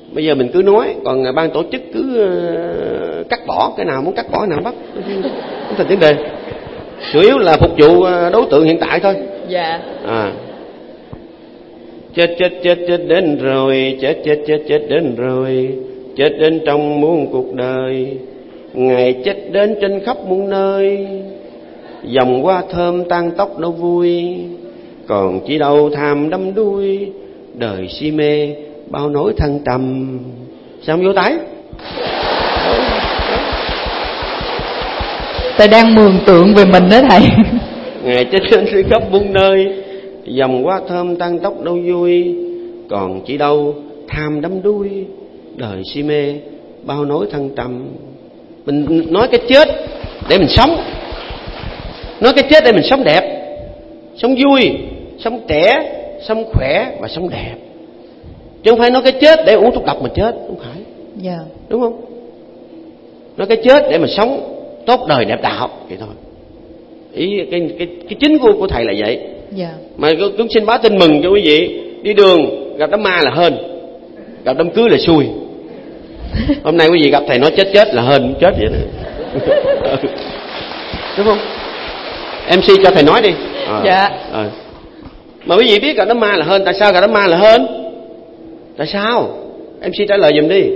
Bây giờ mình cứ nói, còn ban tổ chức cứ uh, cắt bỏ, cái nào muốn cắt bỏ cái nào bắt, không thành vấn đề. Chủ yếu là phục vụ đối tượng hiện tại thôi. Dạ. À. Chết chết chết chết đến rồi, chết chết chết chết đến rồi, chết đến trong muôn cuộc đời, ngày chết đến trên khắp muôn nơi, dòng hoa thơm tan tóc đâu vui, còn chỉ đâu tham đắm đuôi, đời si mê bao nỗi thăng trầm. Sao không vô tái? Thầy đang mường tượng về mình đó thầy. Ngày chết đến trên khắp muôn nơi, dòng hoa thơm tan tóc đâu vui, còn chỉ đâu tham đắm đuôi, đời si mê bao nỗi thăng trầm. Mình nói cái chết để mình sống, nói cái chết để mình sống đẹp, sống vui, sống trẻ, sống khỏe và sống đẹp, chứ không phải nói cái chết để uống thuốc độc mà chết, không phải. Dạ. Đúng không? Nói cái chết để mình sống tốt đời đẹp đạo vậy thôi. Ý cái cái cái chính của của thầy là vậy. Dạ. Mà cũng xin báo tin mừng cho quý vị, đi đường gặp đám ma là hên, gặp đám cưới là xui. Hôm nay quý vị gặp thầy nói chết chết là hên chết vậy nè. Đúng không? em xê cho thầy nói đi. À, dạ. À. Mà quý vị biết gặp đám ma là hên, tại sao gặp đám ma là hên? Tại sao? em xê trả lời giùm đi.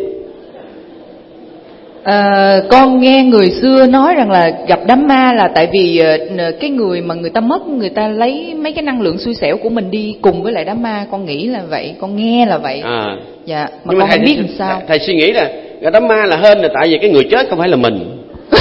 À, con nghe người xưa nói rằng là gặp đám ma là tại vì uh, cái người mà người ta mất, người ta lấy mấy cái năng lượng xui xẻo của mình đi cùng với lại đám ma. Con nghĩ là vậy, con nghe là vậy. À. Dạ. Mà nhưng con mà không biết làm sao. Thầy, thầy suy nghĩ là gặp đám ma là hên là tại vì cái người chết không phải là mình.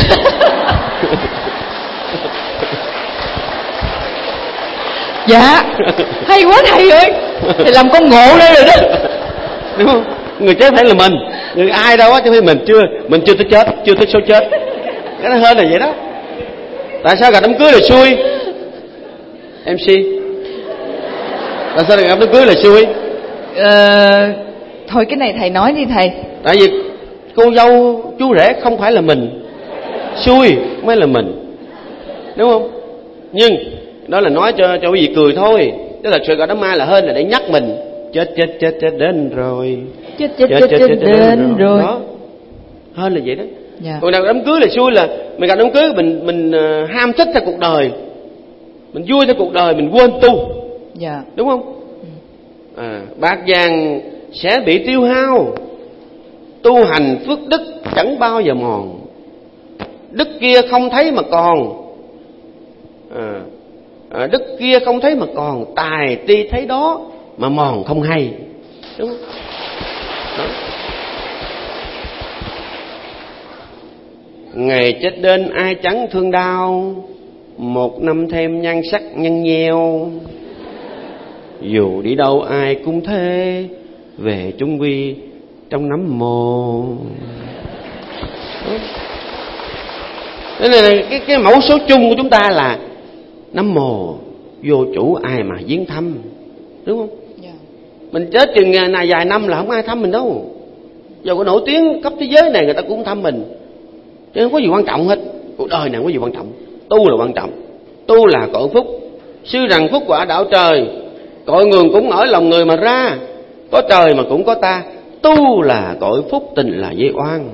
Dạ. Hay quá thầy ơi, thầy làm con ngộ đây rồi đó. Đúng không? Người chết phải là mình, người ai đâu á chứ phải mình chưa, mình chưa tới chết, chưa tới số chết. Cái nó hơn là vậy đó. Tại sao gặp đám cưới là xui? em xê, tại sao gặp đám cưới là xui? Ờ, thôi cái này thầy nói đi thầy. Tại vì cô dâu chú rể không phải là mình, xui mới là mình, đúng không? Nhưng đó là nói cho cho quý vị cười thôi. Tức là sự gặp đám ma là hên là để nhắc mình chết chết chết chết đến rồi, chết chết chết, chết, chết, chết đến, đến rồi. Đó, hên là vậy đó. Dạ. Còn đám cưới là xui là mình gặp đám cưới mình mình uh, ham thích theo cuộc đời, mình vui theo cuộc đời, mình quên tu. Dạ. Đúng không? À, bạc vàng sẽ bị tiêu hao, tu hành phước đức chẳng bao giờ mòn, đức kia không thấy mà còn, à, à, đức kia không thấy mà còn, tài ti thấy đó mà mòn không hay. Đúng không? Đó. Ngày chết đến ai chẳng thương đau, một năm thêm nhan sắc nhăn nheo, dù đi đâu ai cũng thế, về chung quy trong nấm mồ. Thế nên cái, cái mẫu số chung của chúng ta là nấm mồ, vô chủ ai mà viếng thăm. Đúng không? Yeah. Mình chết chừng này vài năm là không ai thăm mình đâu. Giờ có nổi tiếng khắp thế giới này người ta cũng không thăm mình, chứ không có gì quan trọng hết. Cuộc đời này không có gì quan trọng, tu là quan trọng. Tu là cội phúc. Sư rằng phúc quả đạo trời, cội nguồn cũng ở lòng người mà ra. Có trời mà cũng có ta, tu là cội phúc, tình là dây oan.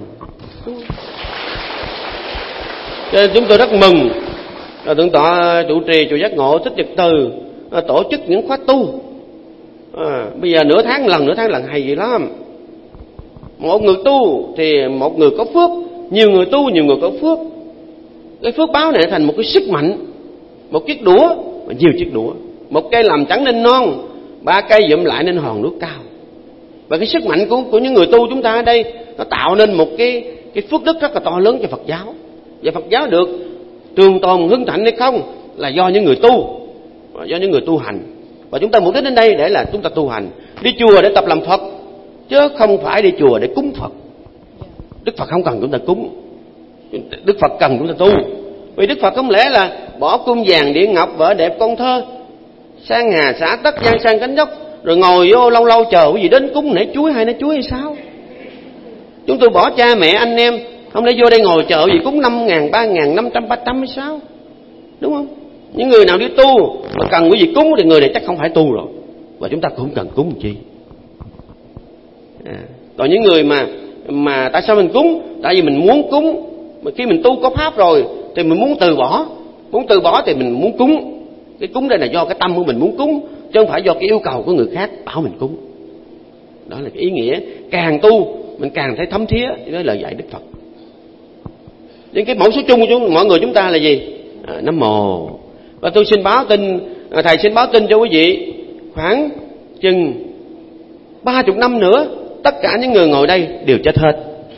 Cho nên chúng tôi rất mừng là Thượng tọa trụ trì chùa Giác Ngộ Thích Nhật Từ tổ chức những khóa tu. À, bây giờ nửa tháng lần, nửa tháng lần hay vậy lắm. Một người tu thì một người có phước, nhiều người tu nhiều người có phước. Cái phước báo này thành một cái sức mạnh, một chiếc đũa và nhiều chiếc đũa. Một cây làm chẳng nên non, ba cây dụm lại nên hòn nước cao. Và cái sức mạnh của, của những người tu chúng ta ở đây, nó tạo nên một cái, cái phước đức rất là to lớn cho Phật giáo. Và Phật giáo được trường tồn hưng thịnh hay không là do những người tu, do những người tu hành. Và chúng ta mục đích đến đây để là chúng ta tu hành, đi chùa để tập làm Phật, chứ không phải đi chùa để cúng Phật. Đức Phật không cần chúng ta cúng, Đức Phật cần chúng ta tu. Vì Đức Phật không lẽ là bỏ cung vàng điện ngọc vợ đẹp con thơ, sang hà xã tắc gian sang cánh dốc, rồi ngồi vô lâu lâu chờ cái gì đến cúng nể chuối hay nể chuối hay sao? Chúng tôi bỏ cha mẹ anh em, không lẽ vô đây ngồi chờ gì cúng năm ngàn, ba ngàn, năm trăm, ba trăm hay sao? Đúng không? Những người nào đi tu mà cần cái gì cúng thì người này chắc không phải tu rồi, và chúng ta cũng cần cúng chi. À, còn những người mà mà tại sao mình cúng? Tại vì mình muốn cúng. Mà khi mình tu có pháp rồi thì mình muốn từ bỏ, muốn từ bỏ thì mình muốn cúng. Cái cúng đây là do cái tâm của mình muốn cúng, chứ không phải do cái yêu cầu của người khác bảo mình cúng. Đó là cái ý nghĩa. Càng tu mình càng thấy thấm thía với lời dạy Đức Phật. Những cái mẫu số chung của chúng, mọi người chúng ta là gì? À, Nam Mô. Và tôi xin báo tin, thầy xin báo tin cho quý vị, khoảng chừng ba chục năm nữa tất cả những người ngồi đây đều chết hết.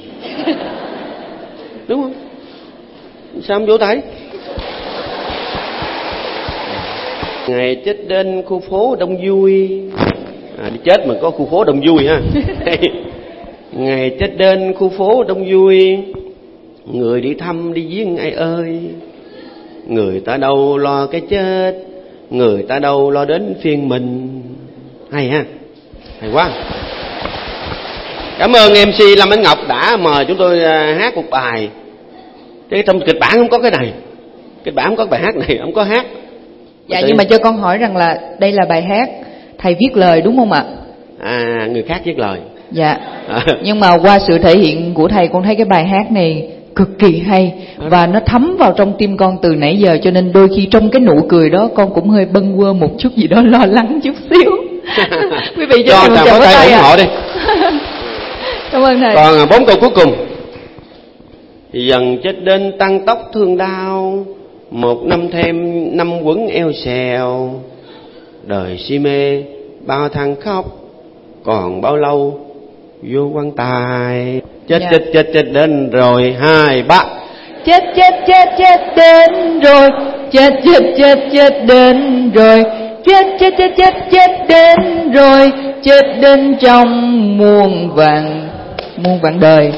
Đúng không? Sao không vỗ tay? Ngày chết đến khu phố đông vui. À, đi chết mà có khu phố đông vui ha. Ngày chết đến khu phố đông vui, người đi thăm đi viếng ai ơi. Người ta đâu lo cái chết, người ta đâu lo đến phiên mình. Hay ha, hay quá. Cảm ơn em xê Lâm Ánh Ngọc đã mời chúng tôi hát một bài. Cái trong kịch bản không có cái này, kịch bản không có bài hát này, không có hát. Dạ thì... nhưng mà cho con hỏi rằng là đây là bài hát thầy viết lời đúng không ạ? À, người khác viết lời. Dạ. À. Nhưng mà qua sự thể hiện của thầy, con thấy cái bài hát này cực kỳ hay và nó thấm vào trong tim con từ nãy giờ, cho nên đôi khi trong cái nụ cười đó con cũng hơi bâng quơ một chút gì đó, lo lắng chút xíu. Quý vị cho thầy một tràng vỗ tay ủng hộ đi. Cảm ơn thầy. Còn bốn câu cuối cùng. Dần chết đến tăng tốc thương đau, một năm thêm năm quấn eo xèo. Đời si mê bao thằng khóc, còn bao lâu vô quan tài. Chết dạ. chết chết chết đến rồi, hai ba. Chết chết chết chết đến rồi, chết chết chết chết đến rồi, chết chết chết chết chết đến rồi, chết đến trong muôn vàng muôn vàng đời.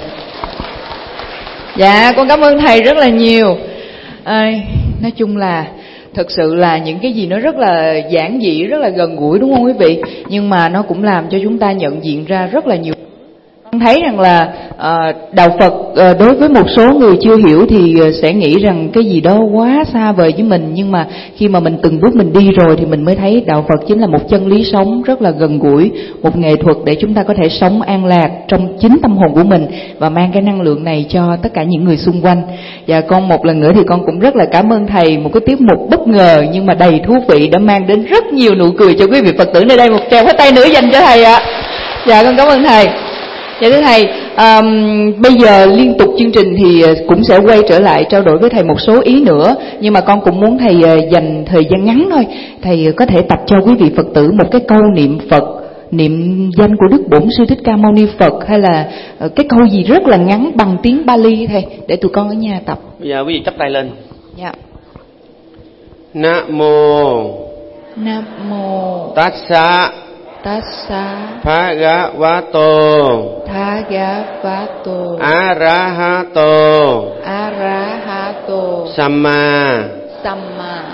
Dạ con cảm ơn thầy rất là nhiều. À, nói chung là thật sự là những cái gì nó rất là giản dị, rất là gần gũi đúng không quý vị, nhưng mà nó cũng làm cho chúng ta nhận diện ra rất là nhiều. Con thấy rằng là uh, đạo Phật uh, đối với một số người chưa hiểu thì uh, sẽ nghĩ rằng cái gì đó quá xa vời với mình, nhưng mà khi mà mình từng bước mình đi rồi thì mình mới thấy đạo Phật chính là một chân lý sống rất là gần gũi, một nghệ thuật để chúng ta có thể sống an lạc trong chính tâm hồn của mình và mang cái năng lượng này cho tất cả những người xung quanh. Và con một lần nữa thì con cũng rất là cảm ơn thầy, một cái tiết mục bất ngờ nhưng mà đầy thú vị đã mang đến rất nhiều nụ cười cho quý vị Phật tử nơi đây. Một tràng pháo tay nữa dành cho thầy ạ. Dạ con cảm ơn thầy. Dạ thưa thầy, um, bây giờ liên tục chương trình thì cũng sẽ quay trở lại trao đổi với thầy một số ý nữa, nhưng mà con cũng muốn thầy uh, dành thời gian ngắn thôi. Thầy có thể tập cho quý vị Phật tử một cái câu niệm Phật, niệm danh của Đức Bổn Sư Thích Ca Mâu Ni Phật, hay là uh, cái câu gì rất là ngắn bằng tiếng Bali thầy, để tụi con ở nhà tập. Bây giờ quý vị chắp tay lên. Dạ. Nam mô Nam mô Tassa Tassa Bhagavato Bhagavato Arahato Arahato Samma Samma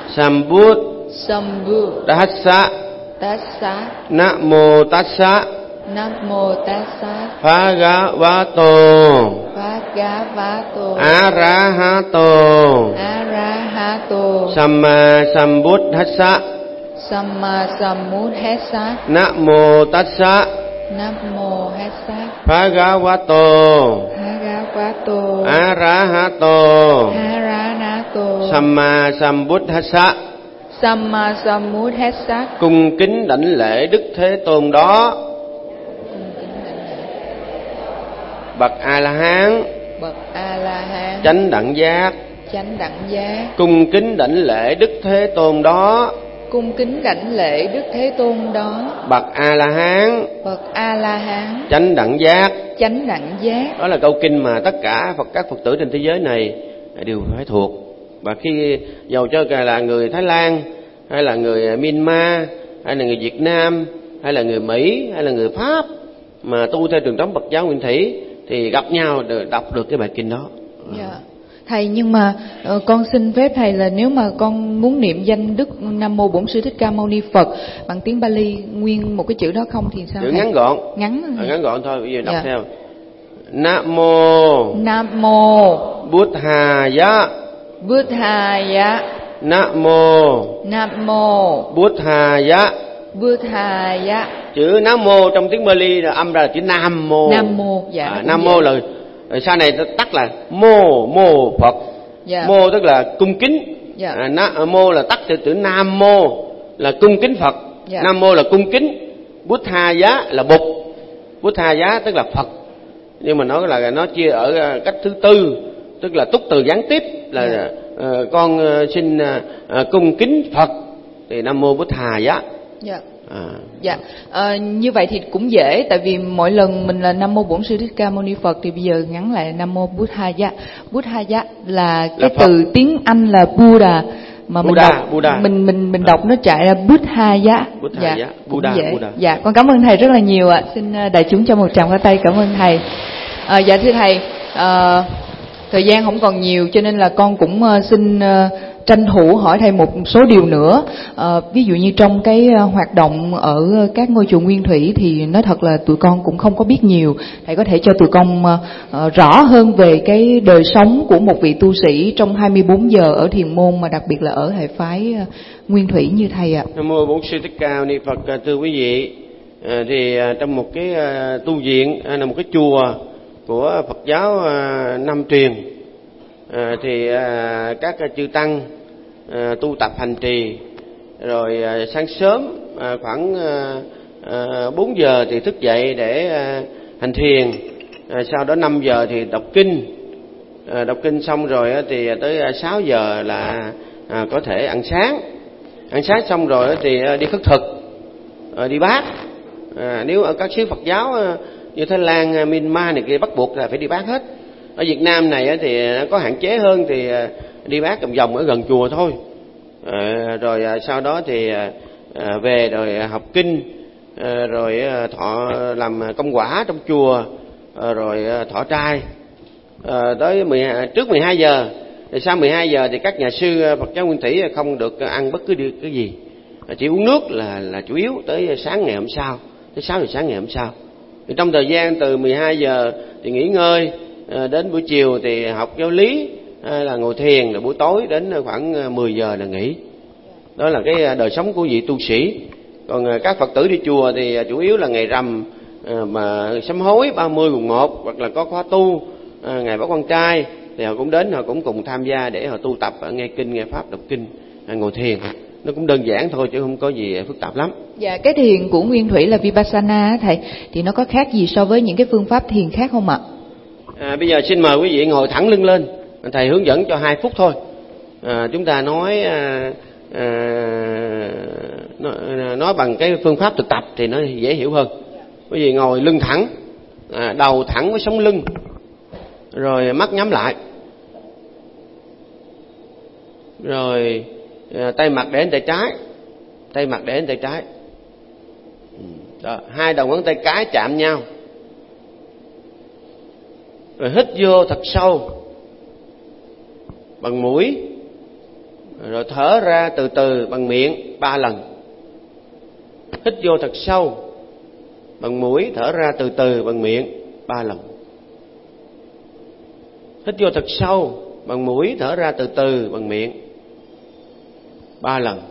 Sambuddhassa Tassa Namo Tassa Namo Tassa Bhagavato Bhagavato Arahato Arahato Samma Sambuddhassa Samma Sambuddhassa Namo Tassa Namo Tassa Bhagavato Bhagavato Arahato Arahato Samma Sambuddhassa Samma Sambuddhassa. Cung kính đảnh lễ Đức Thế Tôn đó. Bậc A La Hán, Bậc A La Hán, chánh đẳng giác, chánh đẳng giác. Cung kính đảnh lễ Đức Thế Tôn đó. Cung kính đảnh lễ Đức Thế Tôn đó. Bậc A La Hán, Bậc A La Hán, chánh đẳng giác, chánh đẳng giác. Đó là câu kinh mà tất cả Phật các Phật tử trên thế giới này đều phải thuộc. Và khi dầu cho là người Thái Lan, hay là người Myanmar, hay là người Việt Nam, hay là người Mỹ, hay là người Pháp mà tu theo truyền thống Phật giáo Nguyên Thủy thì gặp nhau để đọc được cái bài kinh đó. Dạ. Thầy, nhưng mà uh, con xin phép thầy là nếu mà con muốn niệm danh Đức Nam Mô Bổn Sư Thích Ca Mâu Ni Phật bằng tiếng Bali nguyên một cái chữ đó không thì sao? Chữ ngắn gọn. Ngắn. À, ngắn gọn thôi, bây giờ đọc dạ. theo. Nam Mô Nam Mô Buddhaya Buddhaya Nam Mô Nam Mô Buddhaya Buddhaya. Chữ Nam Mô trong tiếng Pali là âm ra là chữ Nam Mô. Nam Mô, dạ. À, Nam Mô là sau này tắt là Mô Mô Phật. Dạ. Mô tức là cung kính. Dạ. À, na, mô là tắt từ chữ Nam Mô là cung kính Phật. Dạ. Nam Mô là cung kính. Buddhaya là Bụt. Buddhaya tức là Phật. Nhưng mà nó là nó chia ở cách thứ tư, tức là túc từ gián tiếp là dạ. uh, con uh, xin uh, cung kính Phật thì Nam Mô Buddhaya. Dạ. À. Dạ, à, như vậy thì cũng dễ, tại vì mỗi lần mình là Nam Mô Bổn Sư Thích Ca Mâu Ni Phật thì bây giờ ngắn lại Nam Mô Buddhaya. Buddhaya là cái là từ tiếng Anh là Buddha mà Buddha, mình đọc Buddha. mình mình mình đọc nó chạy ra Buddhaya. Buddhaya. Dạ, Buddha, dễ. Buddha. Dạ, con cảm ơn thầy rất là nhiều ạ. Xin đại chúng cho một tràng pháo tay cảm ơn thầy. À, dạ thưa thầy, à, thời gian không còn nhiều cho nên là con cũng uh, xin uh, tranh thủ hỏi thầy một số điều nữa. À, ví dụ như trong cái uh, hoạt động ở các ngôi chùa Nguyên Thủy thì nói thật là tụi con cũng không có biết nhiều. Thầy có thể cho tụi con uh, uh, rõ hơn về cái đời sống của một vị tu sĩ trong hai mươi bốn giờ ở thiền môn, mà đặc biệt là ở hệ phái uh, Nguyên Thủy như thầy ạ. Nam Mô Bổn Sư Thích Ca Mâu Ni Phật. Thưa quý vị, à, thì à, trong một cái à, tu viện, à, là một cái chùa của Phật giáo à, Nam truyền, à, thì à, các à, chư tăng à, tu tập hành trì, rồi à, sáng sớm à, khoảng à, à, bốn giờ thì thức dậy để à, hành thiền, à, sau đó năm giờ thì đọc kinh, à, đọc kinh xong rồi à, thì tới à, sáu giờ là à, có thể ăn sáng, ăn sáng xong rồi thì à, đi khất thực, à, đi bát. À, nếu ở các xứ Phật giáo như Thái Lan, Myanmar này kia bắt buộc là phải đi bát hết. Ở Việt Nam này thì có hạn chế hơn, thì đi bát vòng vòng ở gần chùa thôi. À, rồi sau đó thì về rồi học kinh, rồi thọ làm công quả trong chùa, rồi thọ trai. À, tới mười hai, trước mười hai giờ, rồi sau mười hai giờ thì các nhà sư Phật giáo Nguyên Thủy không được ăn bất cứ điều cái gì, chỉ uống nước là là chủ yếu, tới sáng ngày hôm sau, tới sáu giờ sáng ngày hôm sau. Thì trong thời gian từ mười hai giờ thì nghỉ ngơi, đến buổi chiều thì học giáo lý, là ngồi thiền, rồi buổi tối đến khoảng mười giờ là nghỉ. Đó là cái đời sống của vị tu sĩ. Còn các Phật tử đi chùa thì chủ yếu là ngày rằm mà sám hối ba mươi mùng một, hoặc là có khóa tu ngày Bảo Quan Trai thì họ cũng đến, họ cũng cùng tham gia để họ tu tập, nghe kinh, nghe pháp, đọc kinh, ngồi thiền. Nó cũng đơn giản thôi chứ không có gì phức tạp lắm. Dạ, cái thiền của Nguyên Thủy là Vipassana thầy, thì nó có khác gì so với những cái phương pháp thiền khác không ạ? À, bây giờ xin mời quý vị ngồi thẳng lưng lên, thầy hướng dẫn cho hai phút thôi. À, chúng ta nói à, à, nói, nói bằng cái phương pháp thực tập thì nó dễ hiểu hơn. Quý vị ngồi lưng thẳng, à, đầu thẳng với sống lưng, rồi mắt nhắm lại, rồi à, tay mặt để lên tay trái, tay mặt để lên tay trái. Đó, hai đầu ngón tay cái chạm nhau, rồi hít vô thật sâu bằng mũi, rồi thở ra từ từ bằng miệng ba lần. Hít vô thật sâu bằng mũi, thở ra từ từ bằng miệng ba lần. Hít vô thật sâu bằng mũi, thở ra từ từ bằng miệng ba lần.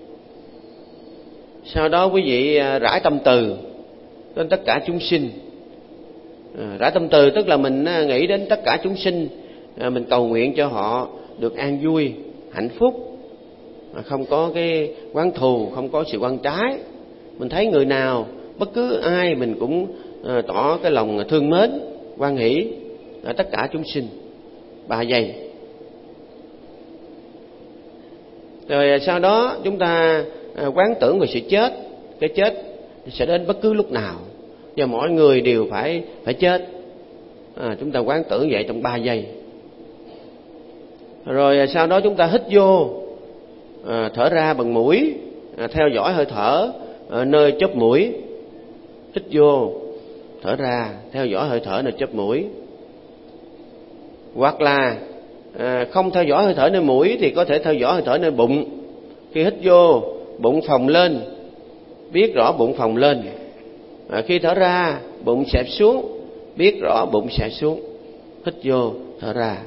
Sau đó quý vị rải tâm từ đến tất cả chúng sinh. À, rải tâm từ tức là mình nghĩ đến tất cả chúng sinh, à, mình cầu nguyện cho họ được an vui, hạnh phúc, à, không có cái oán thù, không có sự oan trái. Mình thấy người nào, bất cứ ai mình cũng à, tỏ cái lòng thương mến, hoan hỷ à, tất cả chúng sinh. Ba giây. Rồi sau đó chúng ta quán tưởng về sự chết. Cái chết sẽ đến bất cứ lúc nào, và mọi người đều phải phải chết. À, chúng ta quán tưởng vậy trong ba giây. Rồi sau đó chúng ta hít vô, à, thở ra bằng mũi, à, theo dõi hơi thở ở nơi chóp mũi. Hít vô, thở ra, theo dõi hơi thở nơi chóp mũi. Hoặc là à, không theo dõi hơi thở nơi mũi thì có thể theo dõi hơi thở nơi bụng. Khi hít vô, bụng phồng lên, biết rõ bụng phồng lên. À, khi thở ra, bụng xẹp xuống, biết rõ bụng xẹp xuống. Hít vô, thở ra.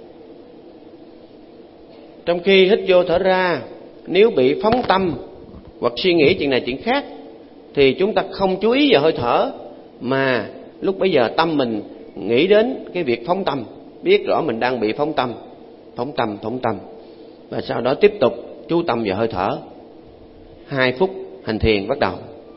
Trong khi hít vô thở ra, nếu bị phóng tâm hoặc suy nghĩ chuyện này chuyện khác, thì chúng ta không chú ý vào hơi thở, mà lúc bấy giờ tâm mình nghĩ đến cái việc phóng tâm, biết rõ mình đang bị phóng tâm, phóng tâm, phóng tâm, và sau đó tiếp tục chú tâm vào hơi thở. Hai phút hành thiền bắt đầu.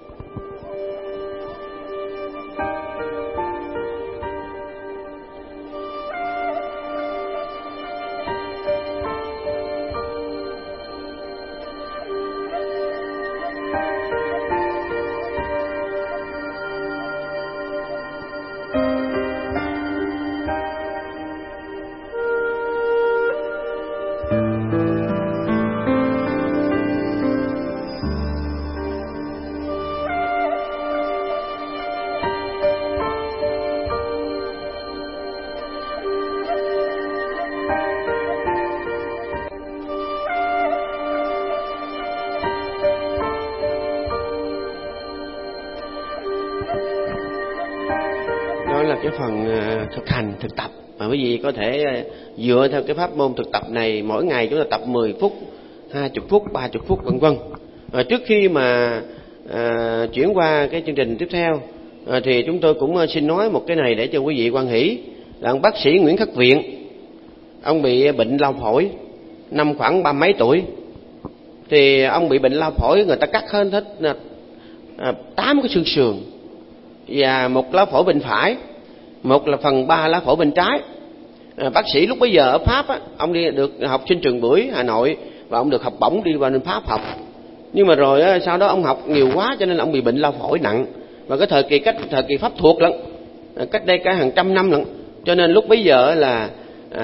Cái phần thực hành, thực tập mà quý vị có thể dựa theo cái pháp môn thực tập này, mỗi ngày chúng ta tập mười phút, hai mươi phút, ba mươi phút, vân vân. Trước khi mà à, chuyển qua cái chương trình tiếp theo, à, thì chúng tôi cũng xin nói một cái này để cho quý vị quan hỷ, là ông bác sĩ Nguyễn Khắc Viện, ông bị bệnh lao phổi năm khoảng ba mấy tuổi. Thì ông bị bệnh lao phổi, người ta cắt hết hết tám cái xương sườn và một lá phổi bên phải, một là phần ba lá phổi bên trái. À, bác sĩ lúc bấy giờ ở Pháp á, ông đi được học trên trường Bưởi Hà Nội, và ông được học bổng đi qua bên Pháp học. Nhưng mà rồi á, sau đó ông học nhiều quá cho nên là ông bị bệnh lao phổi nặng, và cái thời kỳ cách thời kỳ Pháp thuộc lắm, cách đây cả hàng trăm năm lận. Cho nên lúc bấy giờ là à,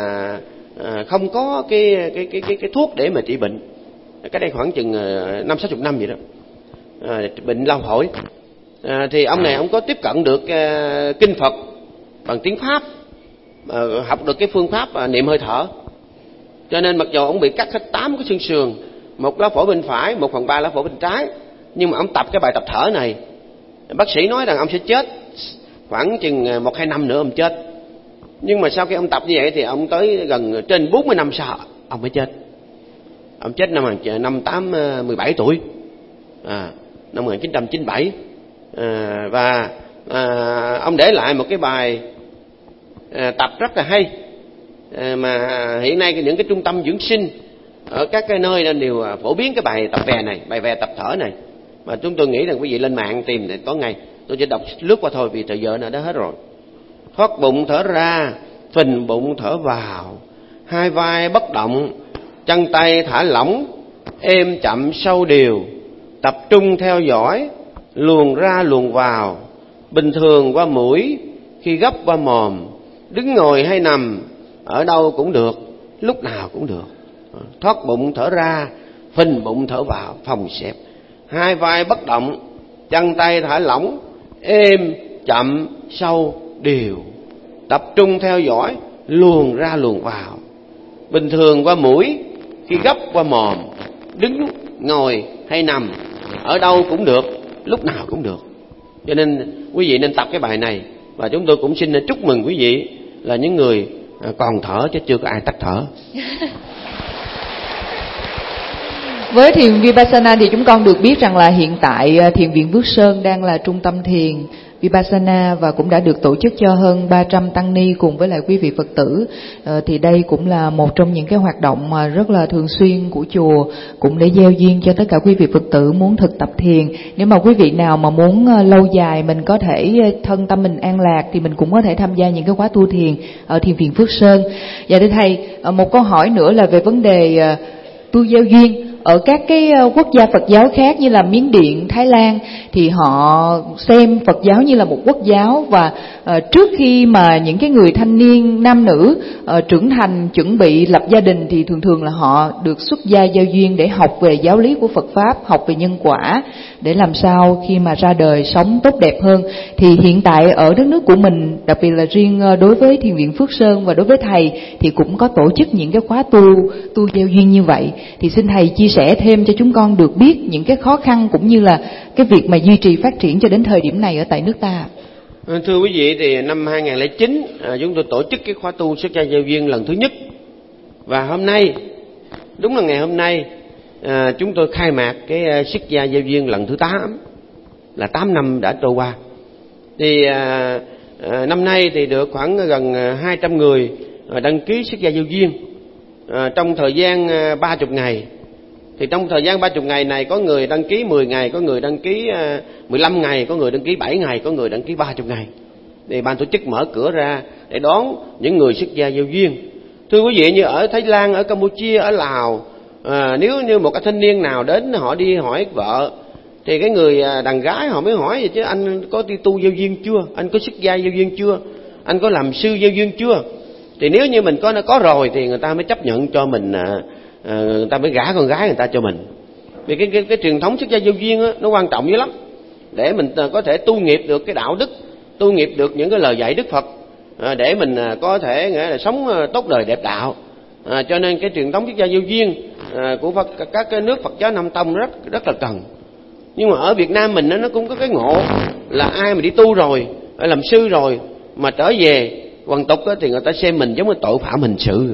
à, không có cái cái cái cái cái thuốc để mà trị bệnh. Cách đây khoảng chừng năm sáu chục năm vậy đó. À, bệnh lao phổi. À, thì ông này ông có tiếp cận được uh, kinh Phật bằng tiếng Pháp, uh, học được cái phương pháp uh, niệm hơi thở. Cho nên mặc dù ông bị cắt hết tám cái xương sườn, một lá phổi bên phải, một phần ba lá phổi bên trái, nhưng mà ông tập cái bài tập thở này. Bác sĩ nói rằng ông sẽ chết khoảng chừng một hai năm nữa ông chết. Nhưng mà sau khi ông tập như vậy thì ông tới gần trên bốn mươi năm sau ông mới chết. Ông chết năm năm tám mười bảy tuổi, à, năm một nghìn chín trăm chín mươi bảy. À, và à, ông để lại một cái bài à, tập rất là hay, à, mà hiện nay những cái trung tâm dưỡng sinh ở các cái nơi nên đều phổ biến cái bài tập về này, bài về tập thở này. Mà chúng tôi nghĩ rằng quý vị lên mạng tìm thì có ngày. Tôi chỉ đọc lướt qua thôi vì thời giờ nó đã hết rồi. Thoát bụng thở ra, phình bụng thở vào, hai vai bất động, chân tay thả lỏng, êm chậm sâu đều, tập trung theo dõi, luồn ra luồn vào, bình thường qua mũi, khi gấp qua mồm, đứng ngồi hay nằm, ở đâu cũng được, lúc nào cũng được. Thoát bụng thở ra, phình bụng thở vào, phòng xẹp, hai vai bất động, chân tay thả lỏng, êm chậm sâu đều, tập trung theo dõi, luồn ra luồn vào, bình thường qua mũi, khi gấp qua mồm, đứng ngồi hay nằm, ở đâu cũng được, lúc nào cũng được. Cho nên quý vị nên tập cái bài này. Và chúng tôi cũng xin chúc mừng quý vị là những người còn thở chứ chưa có ai tắt thở. Với thiền Vipassana thì chúng con được biết rằng là hiện tại Thiền viện Phước Sơn đang là trung tâm thiền Vipassana và cũng đã được tổ chức cho hơn ba trăm tăng ni cùng với lại quý vị Phật tử. Ờ, thì đây cũng là một trong những cái hoạt động mà rất là thường xuyên của chùa, cũng để gieo duyên cho tất cả quý vị Phật tử muốn thực tập thiền. Nếu mà quý vị nào mà muốn lâu dài mình có thể thân tâm mình an lạc thì mình cũng có thể tham gia những cái khóa tu thiền ở Thiền viện Phước Sơn. Dạ thưa thầy, một câu hỏi nữa là về vấn đề tu gieo duyên. Ở các cái quốc gia Phật giáo khác như là Miến Điện, Thái Lan thì họ xem Phật giáo như là một quốc giáo, và uh, trước khi mà những cái người thanh niên nam nữ uh, trưởng thành chuẩn bị lập gia đình thì thường thường là họ được xuất gia giao duyên để học về giáo lý của Phật Pháp, học về nhân quả để làm sao khi mà ra đời sống tốt đẹp hơn. Thì hiện tại ở đất nước của mình, đặc biệt là riêng đối với Thiền viện Phước Sơn và đối với thầy thì cũng có tổ chức những cái khóa tu tu gieo duyên như vậy. Thì xin thầy chia sẻ thêm cho chúng con được biết những cái khó khăn cũng như là cái việc mà duy trì phát triển cho đến thời điểm này ở tại nước ta. Thưa quý vị, thì năm hai nghìn lẻ chín à, chúng tôi tổ chức cái khóa tu xuất gia gieo duyên lần thứ nhất. Và hôm nay, đúng là ngày hôm nay à, chúng tôi khai mạc cái xuất gia giao duyên lần thứ tám, là tám năm đã trôi qua. Thì à, à, năm nay thì được khoảng gần hai trăm người đăng ký xuất gia giao duyên à, trong thời gian ba mươi ngày. Thì trong thời gian ba mươi ngày này có người đăng ký mười ngày, có người đăng ký à, mười lăm ngày, có người đăng ký bảy ngày, có người đăng ký ba mươi ngày. Thì ban tổ chức mở cửa ra để đón những người xuất gia giao duyên. Thưa quý vị, như ở Thái Lan, ở Campuchia, ở Lào, à, nếu như một cái thanh niên nào đến họ đi hỏi vợ, thì cái người đàn gái họ mới hỏi vậy chứ: anh có đi tu giao duyên chưa? Anh có xuất gia giao duyên chưa? Anh có làm sư giao duyên chưa? Thì nếu như mình có nó có rồi thì người ta mới chấp nhận cho mình, à, à, người ta mới gả con gái người ta cho mình. Vì cái cái, cái truyền thống xuất gia giao duyên á, nó quan trọng dữ lắm, để mình có thể tu nghiệp được cái đạo đức, tu nghiệp được những cái lời dạy Đức Phật, à, để mình có thể nghĩa là sống tốt đời đẹp đạo. À, cho nên cái truyền thống xuất gia giao duyên à, của Phật, các cái nước Phật giáo Nam Tông rất rất là cần. Nhưng mà ở Việt Nam mình nó cũng có cái ngộ là ai mà đi tu rồi, làm sư rồi mà trở về hoàn tục thì người ta xem mình giống như tội phạm hình sự,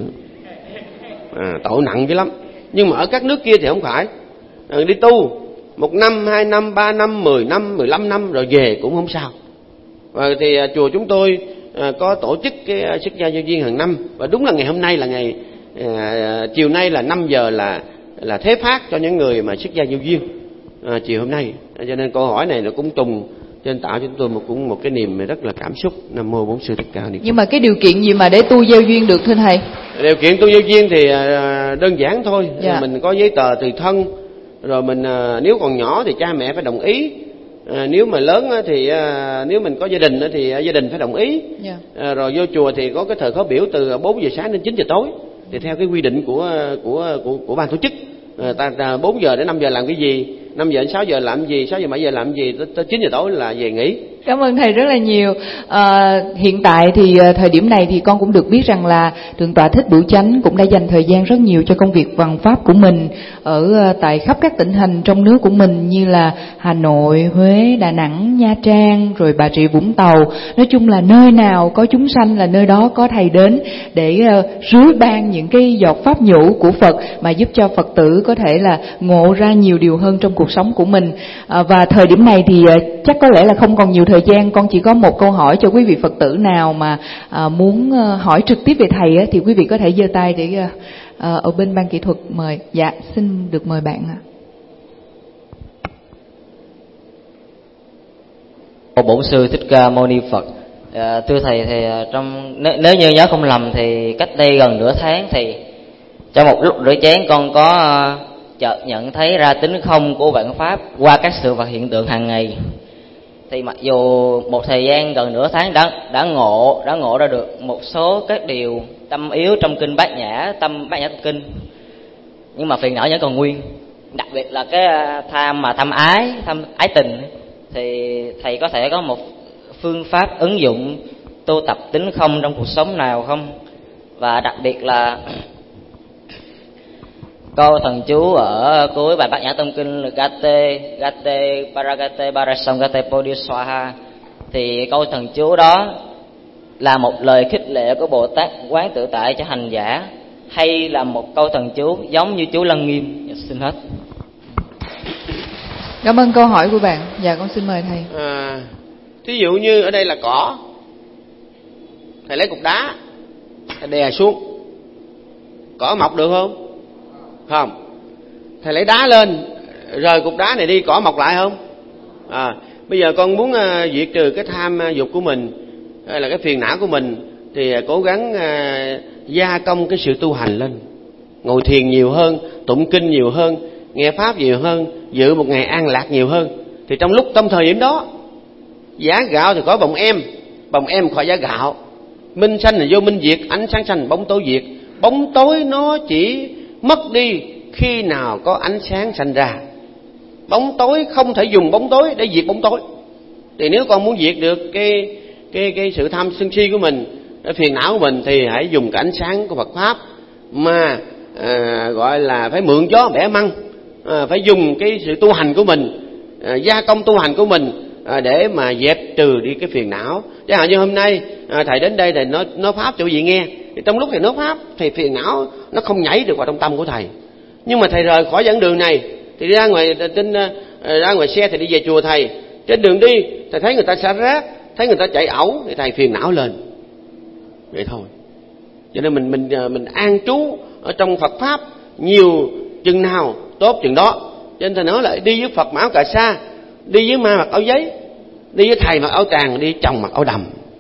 à, tội nặng dữ lắm. Nhưng mà ở các nước kia thì không phải, à, đi tu một năm, hai năm, ba năm, mười năm, mười lăm năm rồi về cũng không sao. Và thì à, chùa chúng tôi à, có tổ chức cái xuất gia giao duyên hàng năm, và đúng là ngày hôm nay là ngày à, chiều nay là năm giờ là là thế phát cho những người mà xuất gia giao duyên. À, chiều hôm nay, cho nên câu hỏi này nó cũng trùng, cho nên tạo cho chúng tôi một cũng một cái niềm rất là cảm xúc. Nam mô Bổn Sư Thích Ca Ni. Nhưng mà cái điều kiện gì mà để tu giao duyên được thưa thầy? Điều kiện tu giao duyên thì à, đơn giản thôi. Dạ. Mình có giấy tờ tùy thân, rồi mình à, nếu còn nhỏ thì cha mẹ phải đồng ý, à, nếu mà lớn thì à, nếu mình có gia đình thì gia đình phải đồng ý. Dạ. À, rồi vô chùa thì có cái thời khóa biểu từ bốn giờ sáng đến chín giờ tối, thì theo cái quy định của của của, của ban tổ chức. À, ta bốn giờ đến năm giờ làm cái gì, năm giờ đến sáu giờ làm gì, sáu giờ bảy giờ làm gì, tới chín giờ tối là về nghỉ. Cảm ơn thầy rất là nhiều. À, hiện tại thì thời điểm này thì con cũng được biết rằng là Thượng tọa Thích Bửu Chánh cũng đã dành thời gian rất nhiều cho công việc văn pháp của mình ở tại khắp các tỉnh thành trong nước của mình, như là Hà Nội, Huế, Đà Nẵng, Nha Trang, rồi Bà Rịa Vũng Tàu. Nói chung là nơi nào có chúng sanh là nơi đó có thầy đến để uh, rưới ban những cái giọt pháp nhũ của Phật, mà giúp cho Phật tử có thể là ngộ ra nhiều điều hơn trong cuộc sống của mình. À, và thời điểm này thì uh, chắc có lẽ là không còn nhiều thời gian, con chỉ có một câu hỏi cho quý vị Phật tử nào mà à, muốn à, hỏi trực tiếp về thầy á, thì quý vị có thể giơ tay để à, à, ở bên ban kỹ thuật mời. Dạ, xin được mời bạn ạ. Bổn Sư Thích Ca Mâu Ni Phật. À, thưa thầy, thì trong nếu, nếu như nhớ không lầm thì cách đây gần nửa tháng thì trong một lúc rửa chén con có uh, chợt nhận thấy ra tính không của vạn pháp qua các sự vật hiện tượng hàng ngày. Thì mặc dù một thời gian gần nửa tháng đã đã ngộ đã ngộ ra được một số các điều tâm yếu trong kinh Bát Nhã, tâm Bát Nhã tâm kinh, nhưng mà phiền não vẫn còn nguyên. Đặc biệt là cái tham mà tham ái, tham ái tình, thì thầy có thể có một phương pháp ứng dụng tu tập tính không trong cuộc sống nào không? Và đặc biệt là câu thần chú ở cuối bài Bát Nhã tâm kinh là Gate Gate Paragate Parasam Gate Bodhisattva, thì câu thần chú đó là một lời khích lệ của Bồ Tát Quán Tự Tại cho hành giả, hay là một câu thần chú giống như chú Lăng Nghiêm? Xin hết. Cảm ơn câu hỏi của bạn. Dạ, con xin mời thầy. À, thí dụ như ở đây là cỏ, thầy lấy cục đá thầy đè xuống, cỏ mọc được không? Không. Thầy lấy đá lên, rời cục đá này đi, cỏ mọc lại không? À, bây giờ con muốn uh, diệt trừ cái tham uh, dục của mình, hay là cái phiền não của mình, thì uh, cố gắng uh, gia công cái sự tu hành lên, ngồi thiền nhiều hơn, tụng kinh nhiều hơn, nghe pháp nhiều hơn, dự một ngày an lạc nhiều hơn. Thì trong lúc trong thời điểm đó, giá gạo thì khỏi bồng em, bồng em khỏi giá gạo, minh sanh là vô minh diệt, ánh sáng sanh bóng tối diệt. Bóng tối nó chỉ mất đi khi nào có ánh sáng sanh ra. Bóng tối không thể dùng bóng tối để diệt bóng tối. Thì nếu con muốn diệt được cái cái cái sự tham sân si của mình, cái phiền não của mình, thì hãy dùng cái ánh sáng của Phật pháp, mà à, gọi là phải mượn gió bẻ măng, à, phải dùng cái sự tu hành của mình, à, gia công tu hành của mình, à, để mà dẹp trừ đi cái phiền não. Chẳng hạn như hôm nay à, thầy đến đây thầy nói nói pháp cho quý vị nghe, thì trong lúc thầy nói pháp thì phiền não nó không nhảy được vào trong tâm của thầy. Nhưng mà thầy rời khỏi dẫn đường này thì ra ngoài trên ra ngoài xe thì đi về chùa thầy. Trên đường đi thầy thấy người ta xả rác, thấy người ta chạy ẩu thì thầy phiền não lên. Vậy thôi. Cho nên mình mình mình an trú ở trong Phật pháp nhiều chừng nào tốt chừng đó. Cho nên thầy nói là đi với Phật mặc áo cà sa, đi với ma mặc áo giấy, đi với thầy mặc áo tràng, đi với chồng mặc áo đầm.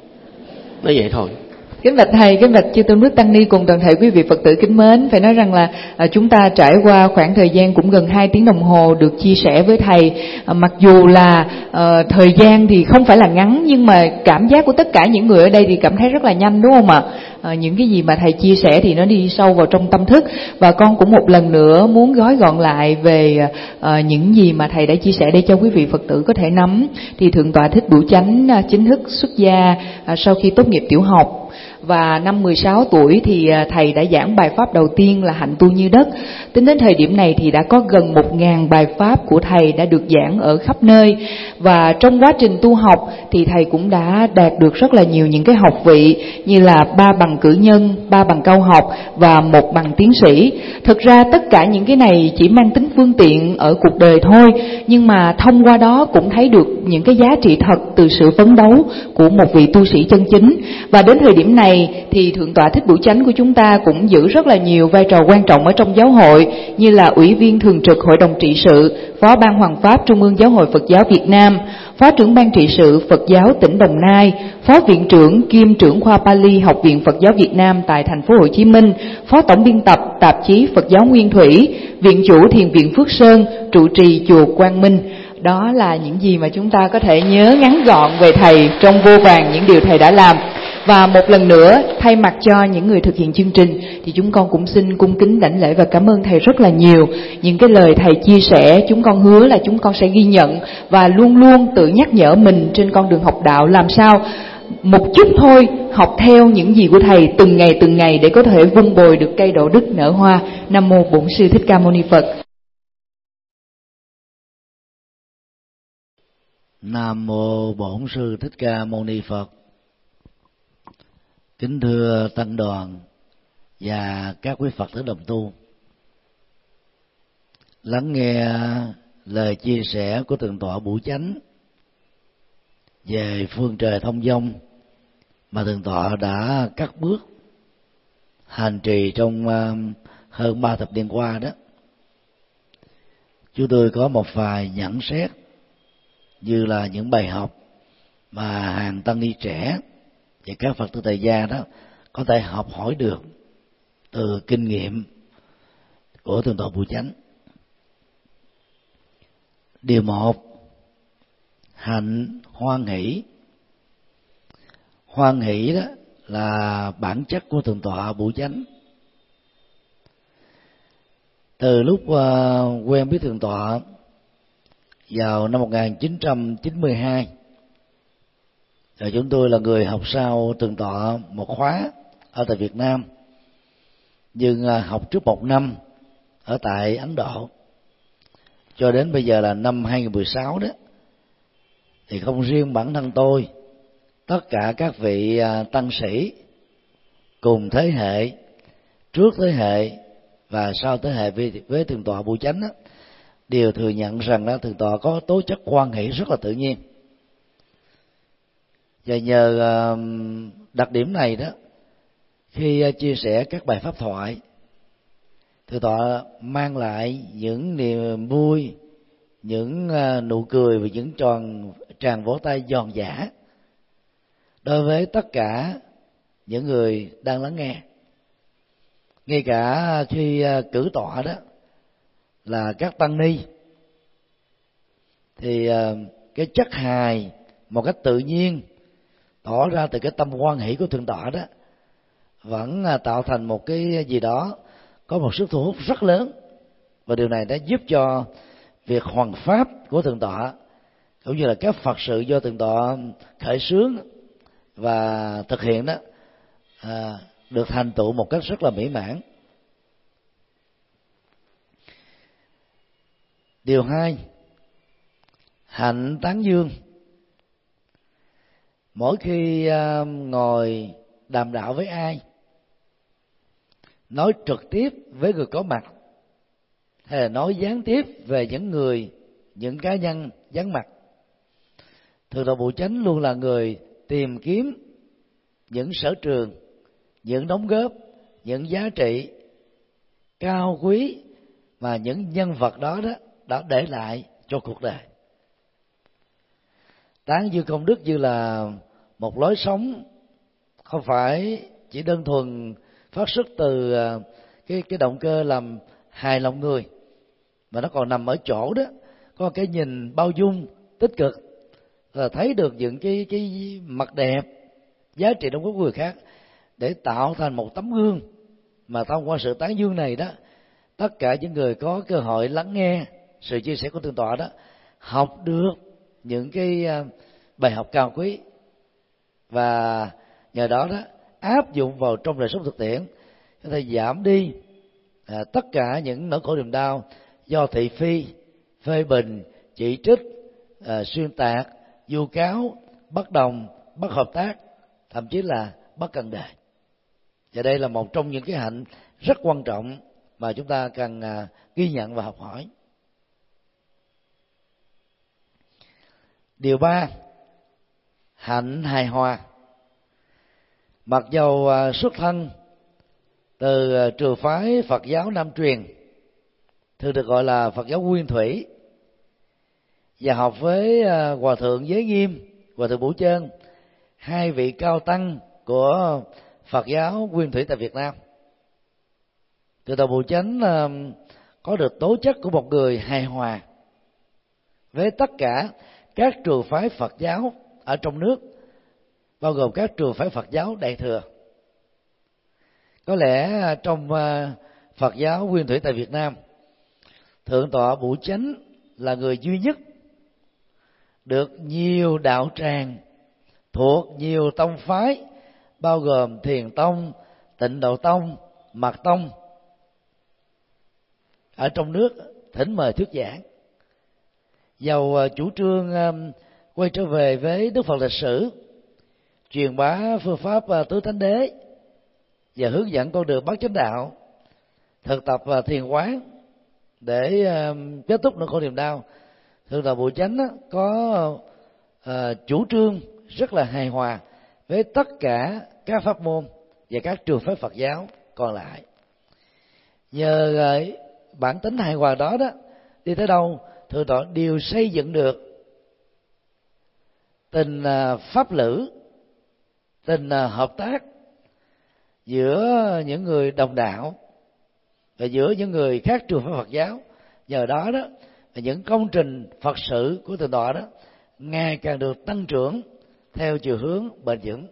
Nói vậy thôi. Kính bạch thầy, kính bạch chư tôn đức tăng ni cùng toàn thể quý vị Phật tử kính mến, phải nói rằng là à, chúng ta trải qua khoảng thời gian cũng gần hai tiếng đồng hồ được chia sẻ với thầy. À, mặc dù là à, thời gian thì không phải là ngắn, nhưng mà cảm giác của tất cả những người ở đây thì cảm thấy rất là nhanh, đúng không ạ? À, những cái gì mà thầy chia sẻ thì nó đi sâu vào trong tâm thức, và con cũng một lần nữa muốn gói gọn lại về à, những gì mà thầy đã chia sẻ để cho quý vị Phật tử có thể nắm. Thì Thượng tọa Thích Bửu Chánh à, chính thức xuất gia à, sau khi tốt nghiệp tiểu học. Và năm mười sáu tuổi thì thầy đã giảng bài pháp đầu tiên là Hạnh tu như đất. Tính đến thời điểm này thì đã có gần một ngàn bài pháp của thầy đã được giảng ở khắp nơi. Và trong quá trình tu học thì thầy cũng đã đạt được rất là nhiều những cái học vị, như là ba bằng cử nhân, ba bằng cao học và một bằng tiến sĩ. Thực ra tất cả những cái này chỉ mang tính phương tiện ở cuộc đời thôi, nhưng mà thông qua đó cũng thấy được những cái giá trị thật từ sự phấn đấu của một vị tu sĩ chân chính. Và đến thời điểm này thì Thượng tọa Thích Bửu Chánh của chúng ta cũng giữ rất là nhiều vai trò quan trọng ở trong giáo hội, như là Ủy viên thường trực Hội đồng trị sự, Phó Ban Hoàng pháp Trung ương Giáo hội Phật giáo Việt Nam, Phó trưởng Ban trị sự Phật giáo tỉnh Đồng Nai, Phó viện trưởng kiêm trưởng khoa Pali Học viện Phật giáo Việt Nam tại thành phố Hồ Chí Minh, Phó tổng biên tập tạp chí Phật giáo Nguyên Thủy, viện chủ Thiền viện Phước Sơn, trụ trì chùa Quang Minh. Đó là những gì mà chúng ta có thể nhớ ngắn gọn về thầy trong vô vàn những điều thầy đã làm. Và một lần nữa, thay mặt cho những người thực hiện chương trình thì chúng con cũng xin cung kính đảnh lễ và cảm ơn thầy rất là nhiều. Những cái lời thầy chia sẻ chúng con hứa là chúng con sẽ ghi nhận và luôn luôn tự nhắc nhở mình trên con đường học đạo làm sao một chút thôi học theo những gì của thầy từng ngày từng ngày để có thể vun bồi được cây đạo đức nở hoa. Nam mô Bổn Sư Thích Ca Mâu Ni Phật. Nam mô Bổn Sư Thích Ca Mâu Ni Phật. Kính thưa tăng đoàn và các quý Phật tử đồng tu, lắng nghe lời chia sẻ của Thượng tọa Bửu Chánh về phương trời thông dong mà Thượng tọa đã cắt bước hành trì trong hơn ba thập niên qua đó, chúng tôi có một vài nhận xét như là những bài học mà hàng tăng ni trẻ và các Phật tử tại gia đó có thể học hỏi được từ kinh nghiệm của Thượng tọa Bửu Chánh. Điều một, hạnh hoan hỷ. Hoan hỷ đó là bản chất của Thượng tọa Bửu Chánh. Từ lúc uh, quen biết Thượng tọa vào năm một nghìn chín trăm chín mươi hai, rồi chúng tôi là người học sau Thượng tọa một khóa ở tại Việt Nam, nhưng học trước một năm ở tại Ấn Độ, cho đến bây giờ là năm hai nghìn mười sáu đó, thì không riêng bản thân tôi, tất cả các vị tăng sĩ cùng thế hệ, trước thế hệ và sau thế hệ với, với Thượng tọa Bửu Chánh đó, đều thừa nhận rằng đó Thượng tọa có tố chất hoan hỷ rất là tự nhiên. Và nhờ đặc điểm này đó, khi chia sẻ các bài pháp thoại, Thượng tọa mang lại những niềm vui, những nụ cười và những tròn tràng vỗ tay giòn giã đối với tất cả những người đang lắng nghe. Ngay cả khi cử tọa đó là các tăng ni, thì cái chất hài một cách tự nhiên tỏ ra từ cái tâm hoan hỷ của Thượng tọa đó vẫn tạo thành một cái gì đó có một sức thu hút rất lớn, và điều này đã giúp cho việc hoằng pháp của Thượng tọa cũng như là các Phật sự do Thượng tọa khởi xướng và thực hiện đó à, được thành tựu một cách rất là mỹ mãn. Điều hai, hạnh tán dương. Mỗi khi uh, ngồi đàm đạo với ai, nói trực tiếp với người có mặt, hay là nói gián tiếp về những người, những cá nhân vắng mặt. Thượng tọa Bộ Chánh luôn là người tìm kiếm những sở trường, những đóng góp, những giá trị cao quý mà những nhân vật đó đó đã để lại cho cuộc đời. Tán dương công đức như là một lối sống không phải chỉ đơn thuần phát xuất từ cái cái động cơ làm hài lòng người, mà nó còn nằm ở chỗ đó có cái nhìn bao dung tích cực, là thấy được những cái cái mặt đẹp, giá trị đóng góp của người khác để tạo thành một tấm gương, mà thông qua sự tán dương này đó, tất cả những người có cơ hội lắng nghe sự chia sẻ của thượng tọa đó học được những cái bài học cao quý, và nhờ đó đó áp dụng vào trong đời sống thực tiễn, có thể giảm đi à, tất cả những nỗi khổ niềm đau do thị phi, phê bình, chỉ trích, à, xuyên tạc, vu cáo, bất đồng, bất hợp tác, thậm chí là bất cần đời. Và đây là một trong những cái hạnh rất quan trọng mà chúng ta cần à, ghi nhận và học hỏi. Điều ba, hạnh hài hòa. Mặc dầu à, xuất thân từ à, trường phái Phật giáo Nam truyền, thường được gọi là Phật giáo Nguyên Thủy, và học với à, Hòa thượng Giới Nghiêm, Hòa thượng Bửu Chơn, hai vị cao tăng của Phật giáo Nguyên Thủy tại Việt Nam, Thượng tọa Bửu Chánh à, có được tố chất của một người hài hòa với tất cả các trường phái Phật giáo ở trong nước, bao gồm các trường phái Phật giáo Đại thừa. Có lẽ trong Phật giáo Nguyên Thủy tại Việt Nam, Thượng tọa Bửu Chánh là người duy nhất được nhiều đạo tràng thuộc nhiều tông phái, bao gồm Thiền Tông, Tịnh Độ Tông, Mật Tông ở trong nước thỉnh mời thuyết giảng. Dầu chủ trương quay trở về với Đức Phật lịch sử, truyền bá phương pháp tứ thánh đế và hướng dẫn con đường bát chánh đạo, thực tập thiền quán để kết thúc nỗi khổ niềm đau, Thượng tọa Bửu Chánh có chủ trương rất là hài hòa với tất cả các pháp môn và các trường phái Phật giáo còn lại. Nhờ bản tính hài hòa đó đó, đi tới đâu Thượng tọa đều xây dựng được tình pháp lữ, tình hợp tác giữa những người đồng đạo và giữa những người khác trường phái Phật giáo. Nhờ đó đó, những công trình Phật sự của thượng tọa đó ngày càng được tăng trưởng theo chiều hướng bền vững.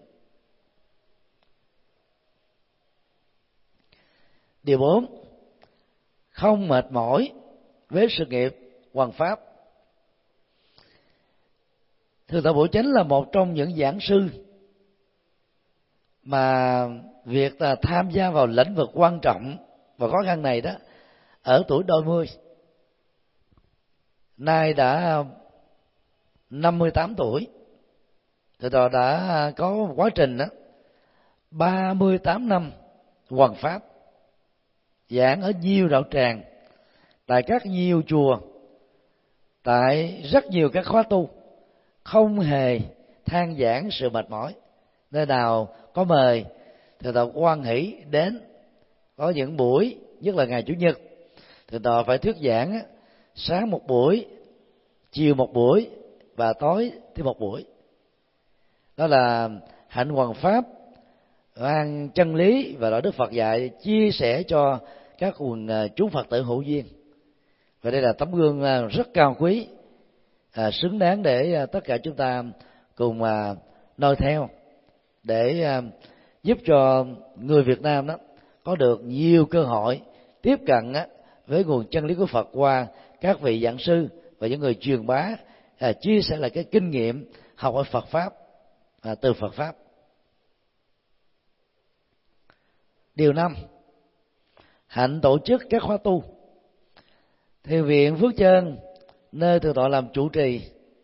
Điều bốn, không mệt mỏi với sự nghiệp hoằng pháp. Thượng tọa Bửu Chánh là một trong những giảng sư mà việc tham gia vào lĩnh vực quan trọng và khó khăn này đó ở tuổi đôi mươi, nay đã năm mươi tám tuổi. Thượng tọa đã có quá trình đó ba mươi tám năm hoằng pháp, giảng ở nhiều đạo tràng, tại các nhiều chùa, tại rất nhiều các khóa tu, không hề than giảng sự mệt mỏi. Nơi nào có mời, thượng tọa hoan hỷ đến. Có những buổi, nhất là ngày Chủ nhật, thượng tọa phải thuyết giảng sáng một buổi, chiều một buổi và tối thêm một buổi. Đó là hạnh hoằng pháp, mang chân lý và đạo đức Phật dạy chia sẻ cho các quần chúng Phật tử hữu duyên. Và đây là tấm gương rất cao quý, à, xứng đáng để tất cả chúng ta cùng à, noi theo, để à, giúp cho người Việt Nam đó có được nhiều cơ hội tiếp cận á, với nguồn chân lý của Phật qua các vị giảng sư và những người truyền bá, à, chia sẻ lại cái kinh nghiệm học ở Phật pháp, à, từ Phật pháp. Điều năm, hạnh tổ chức các khóa tu. Thiền viện Phước Chân, nơi thượng tọa làm chủ trì,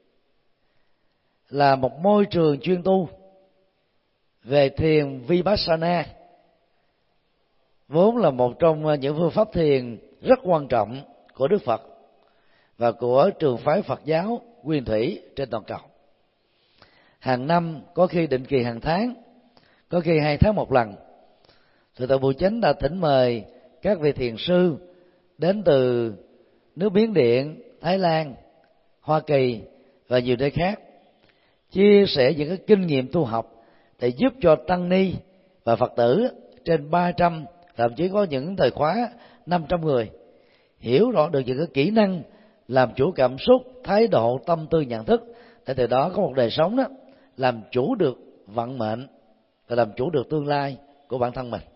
là một môi trường chuyên tu về thiền Vipassana, vốn là một trong những phương pháp thiền rất quan trọng của Đức Phật và của trường phái Phật giáo Nguyên Thủy trên toàn cầu. Hàng năm, có khi định kỳ hàng tháng, có khi hai tháng một lần, Thượng tọa Bùi Chánh đã thỉnh mời các vị thiền sư đến từ nước Miến Điện, Thái Lan, Hoa Kỳ và nhiều nơi khác, chia sẻ những cái kinh nghiệm tu học để giúp cho tăng ni và Phật tử trên ba trăm, thậm chí có những thời khóa năm trăm người hiểu rõ được những cái kỹ năng làm chủ cảm xúc, thái độ, tâm tư, nhận thức, để từ đó có một đời sống đó làm chủ được vận mệnh và làm chủ được tương lai của bản thân mình.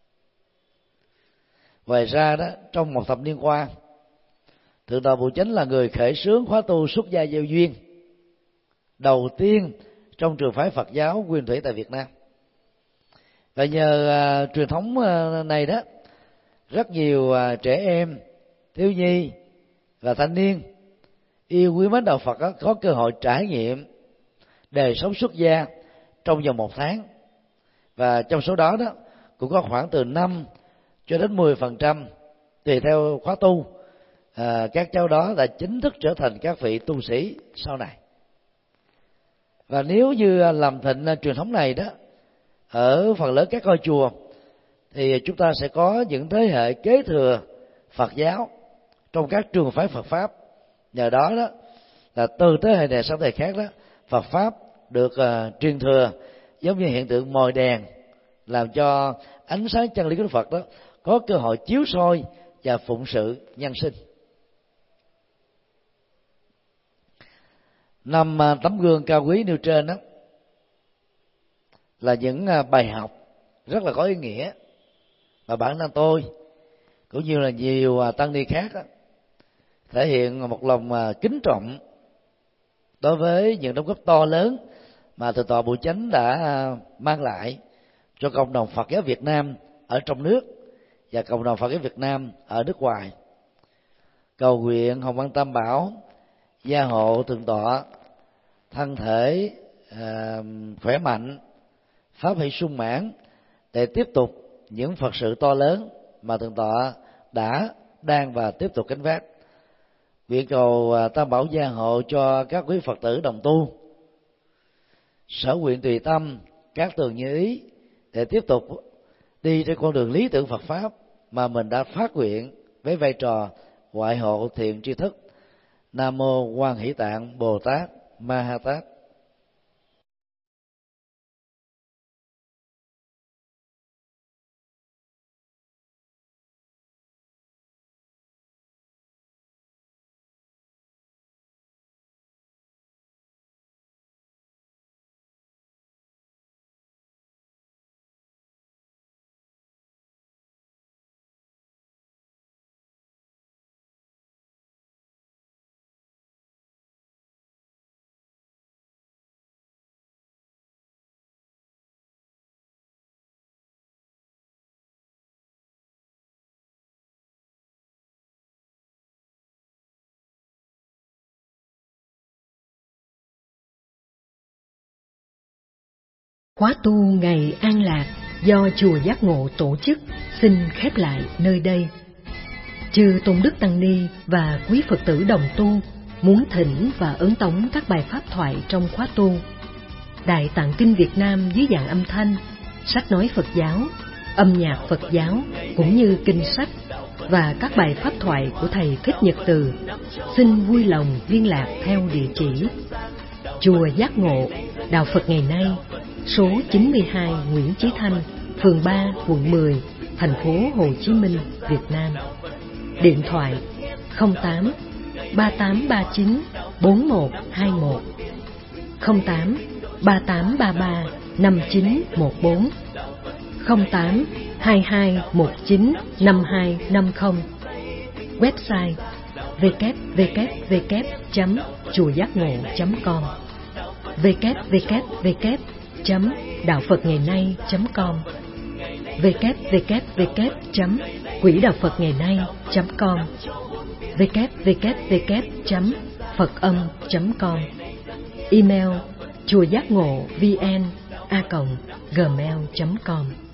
Ngoài ra đó, trong một thập niên qua, Thượng tọa Bùi Chánh là người khởi xướng khóa tu xuất gia gieo duyên đầu tiên trong trường phái Phật giáo Nguyên Thủy tại Việt Nam. Và nhờ uh, truyền thống uh, này đó, rất nhiều uh, trẻ em, thiếu nhi và thanh niên yêu quý mến đạo Phật đó, có cơ hội trải nghiệm đời sống xuất gia trong vòng một tháng. Và trong số đó đó cũng có khoảng từ năm cho đến mười phần trăm tùy theo khóa tu, à, các cháu đó đã chính thức trở thành các vị tu sĩ sau này. Và nếu như làm thịnh truyền thống này đó ở phần lớn các ngôi chùa, thì chúng ta sẽ có những thế hệ kế thừa Phật giáo trong các trường phái Phật pháp. Nhờ đó đó là từ thế hệ này sang thế hệ khác đó, Phật pháp được uh, truyền thừa, giống như hiện tượng mồi đèn, làm cho ánh sáng chân lý của Đức Phật đó có cơ hội chiếu soi và phụng sự nhân sinh. Năm uh, tấm gương cao quý nêu trên đó là những uh, bài học rất là có ý nghĩa mà bản thân tôi cũng như là nhiều uh, tăng ni khác đó, thể hiện một lòng uh, kính trọng đối với những đóng góp to lớn mà Thượng tọa Bùi Chánh đã mang lại cho cộng đồng Phật giáo Việt Nam ở trong nước và cộng đồng Phật giáo Việt Nam ở nước ngoài. Cầu nguyện Hồng Ân Tam Bảo gia hộ Thượng tọa thân thể uh, khỏe mạnh, pháp hỷ sung mãn để tiếp tục những Phật sự to lớn mà Thượng tọa đã, đang và tiếp tục gánh vác. Nguyện cầu Tam Bảo gia hộ cho các quý Phật tử đồng tu, sở nguyện tùy tâm, các tường như ý để tiếp tục đi trên con đường lý tưởng Phật pháp mà mình đã phát nguyện với vai trò ngoại hộ thiện tri thức. Nam mô Quan Hỷ Tạng Bồ Tát Ma Ha Tát. Khóa tu ngày an lạc do chùa Giác Ngộ tổ chức xin khép lại nơi đây. Chư tôn đức tăng ni và quý Phật tử đồng tu muốn thỉnh và ấn tống các bài pháp thoại trong khóa tu, Đại Tạng Kinh Việt Nam dưới dạng âm thanh, sách nói Phật giáo, âm nhạc Phật giáo cũng như kinh sách và các bài pháp thoại của thầy Thích Nhật Từ, xin vui lòng liên lạc theo địa chỉ chùa Giác Ngộ, Đạo Phật Ngày Nay, số chín mươi hai Nguyễn Chí Thanh, phường ba, quận mười, thành phố Hồ Chí Minh, Việt Nam. Điện thoại không tám ba tám ba chín bốn một hai một, không tám ba tám ba ba năm chín một bốn, không tám hai hai một chín năm hai năm không. Website w w w chấm chùa giác ngộ chấm com, w w w chấm đạo phật ngày nay chấm com, w w w chấm quỹ đạo phật ngày nay chấm com, w w w chấm phật âm chấm com, email chùa giác ngộ vn a còng gmail chấm com.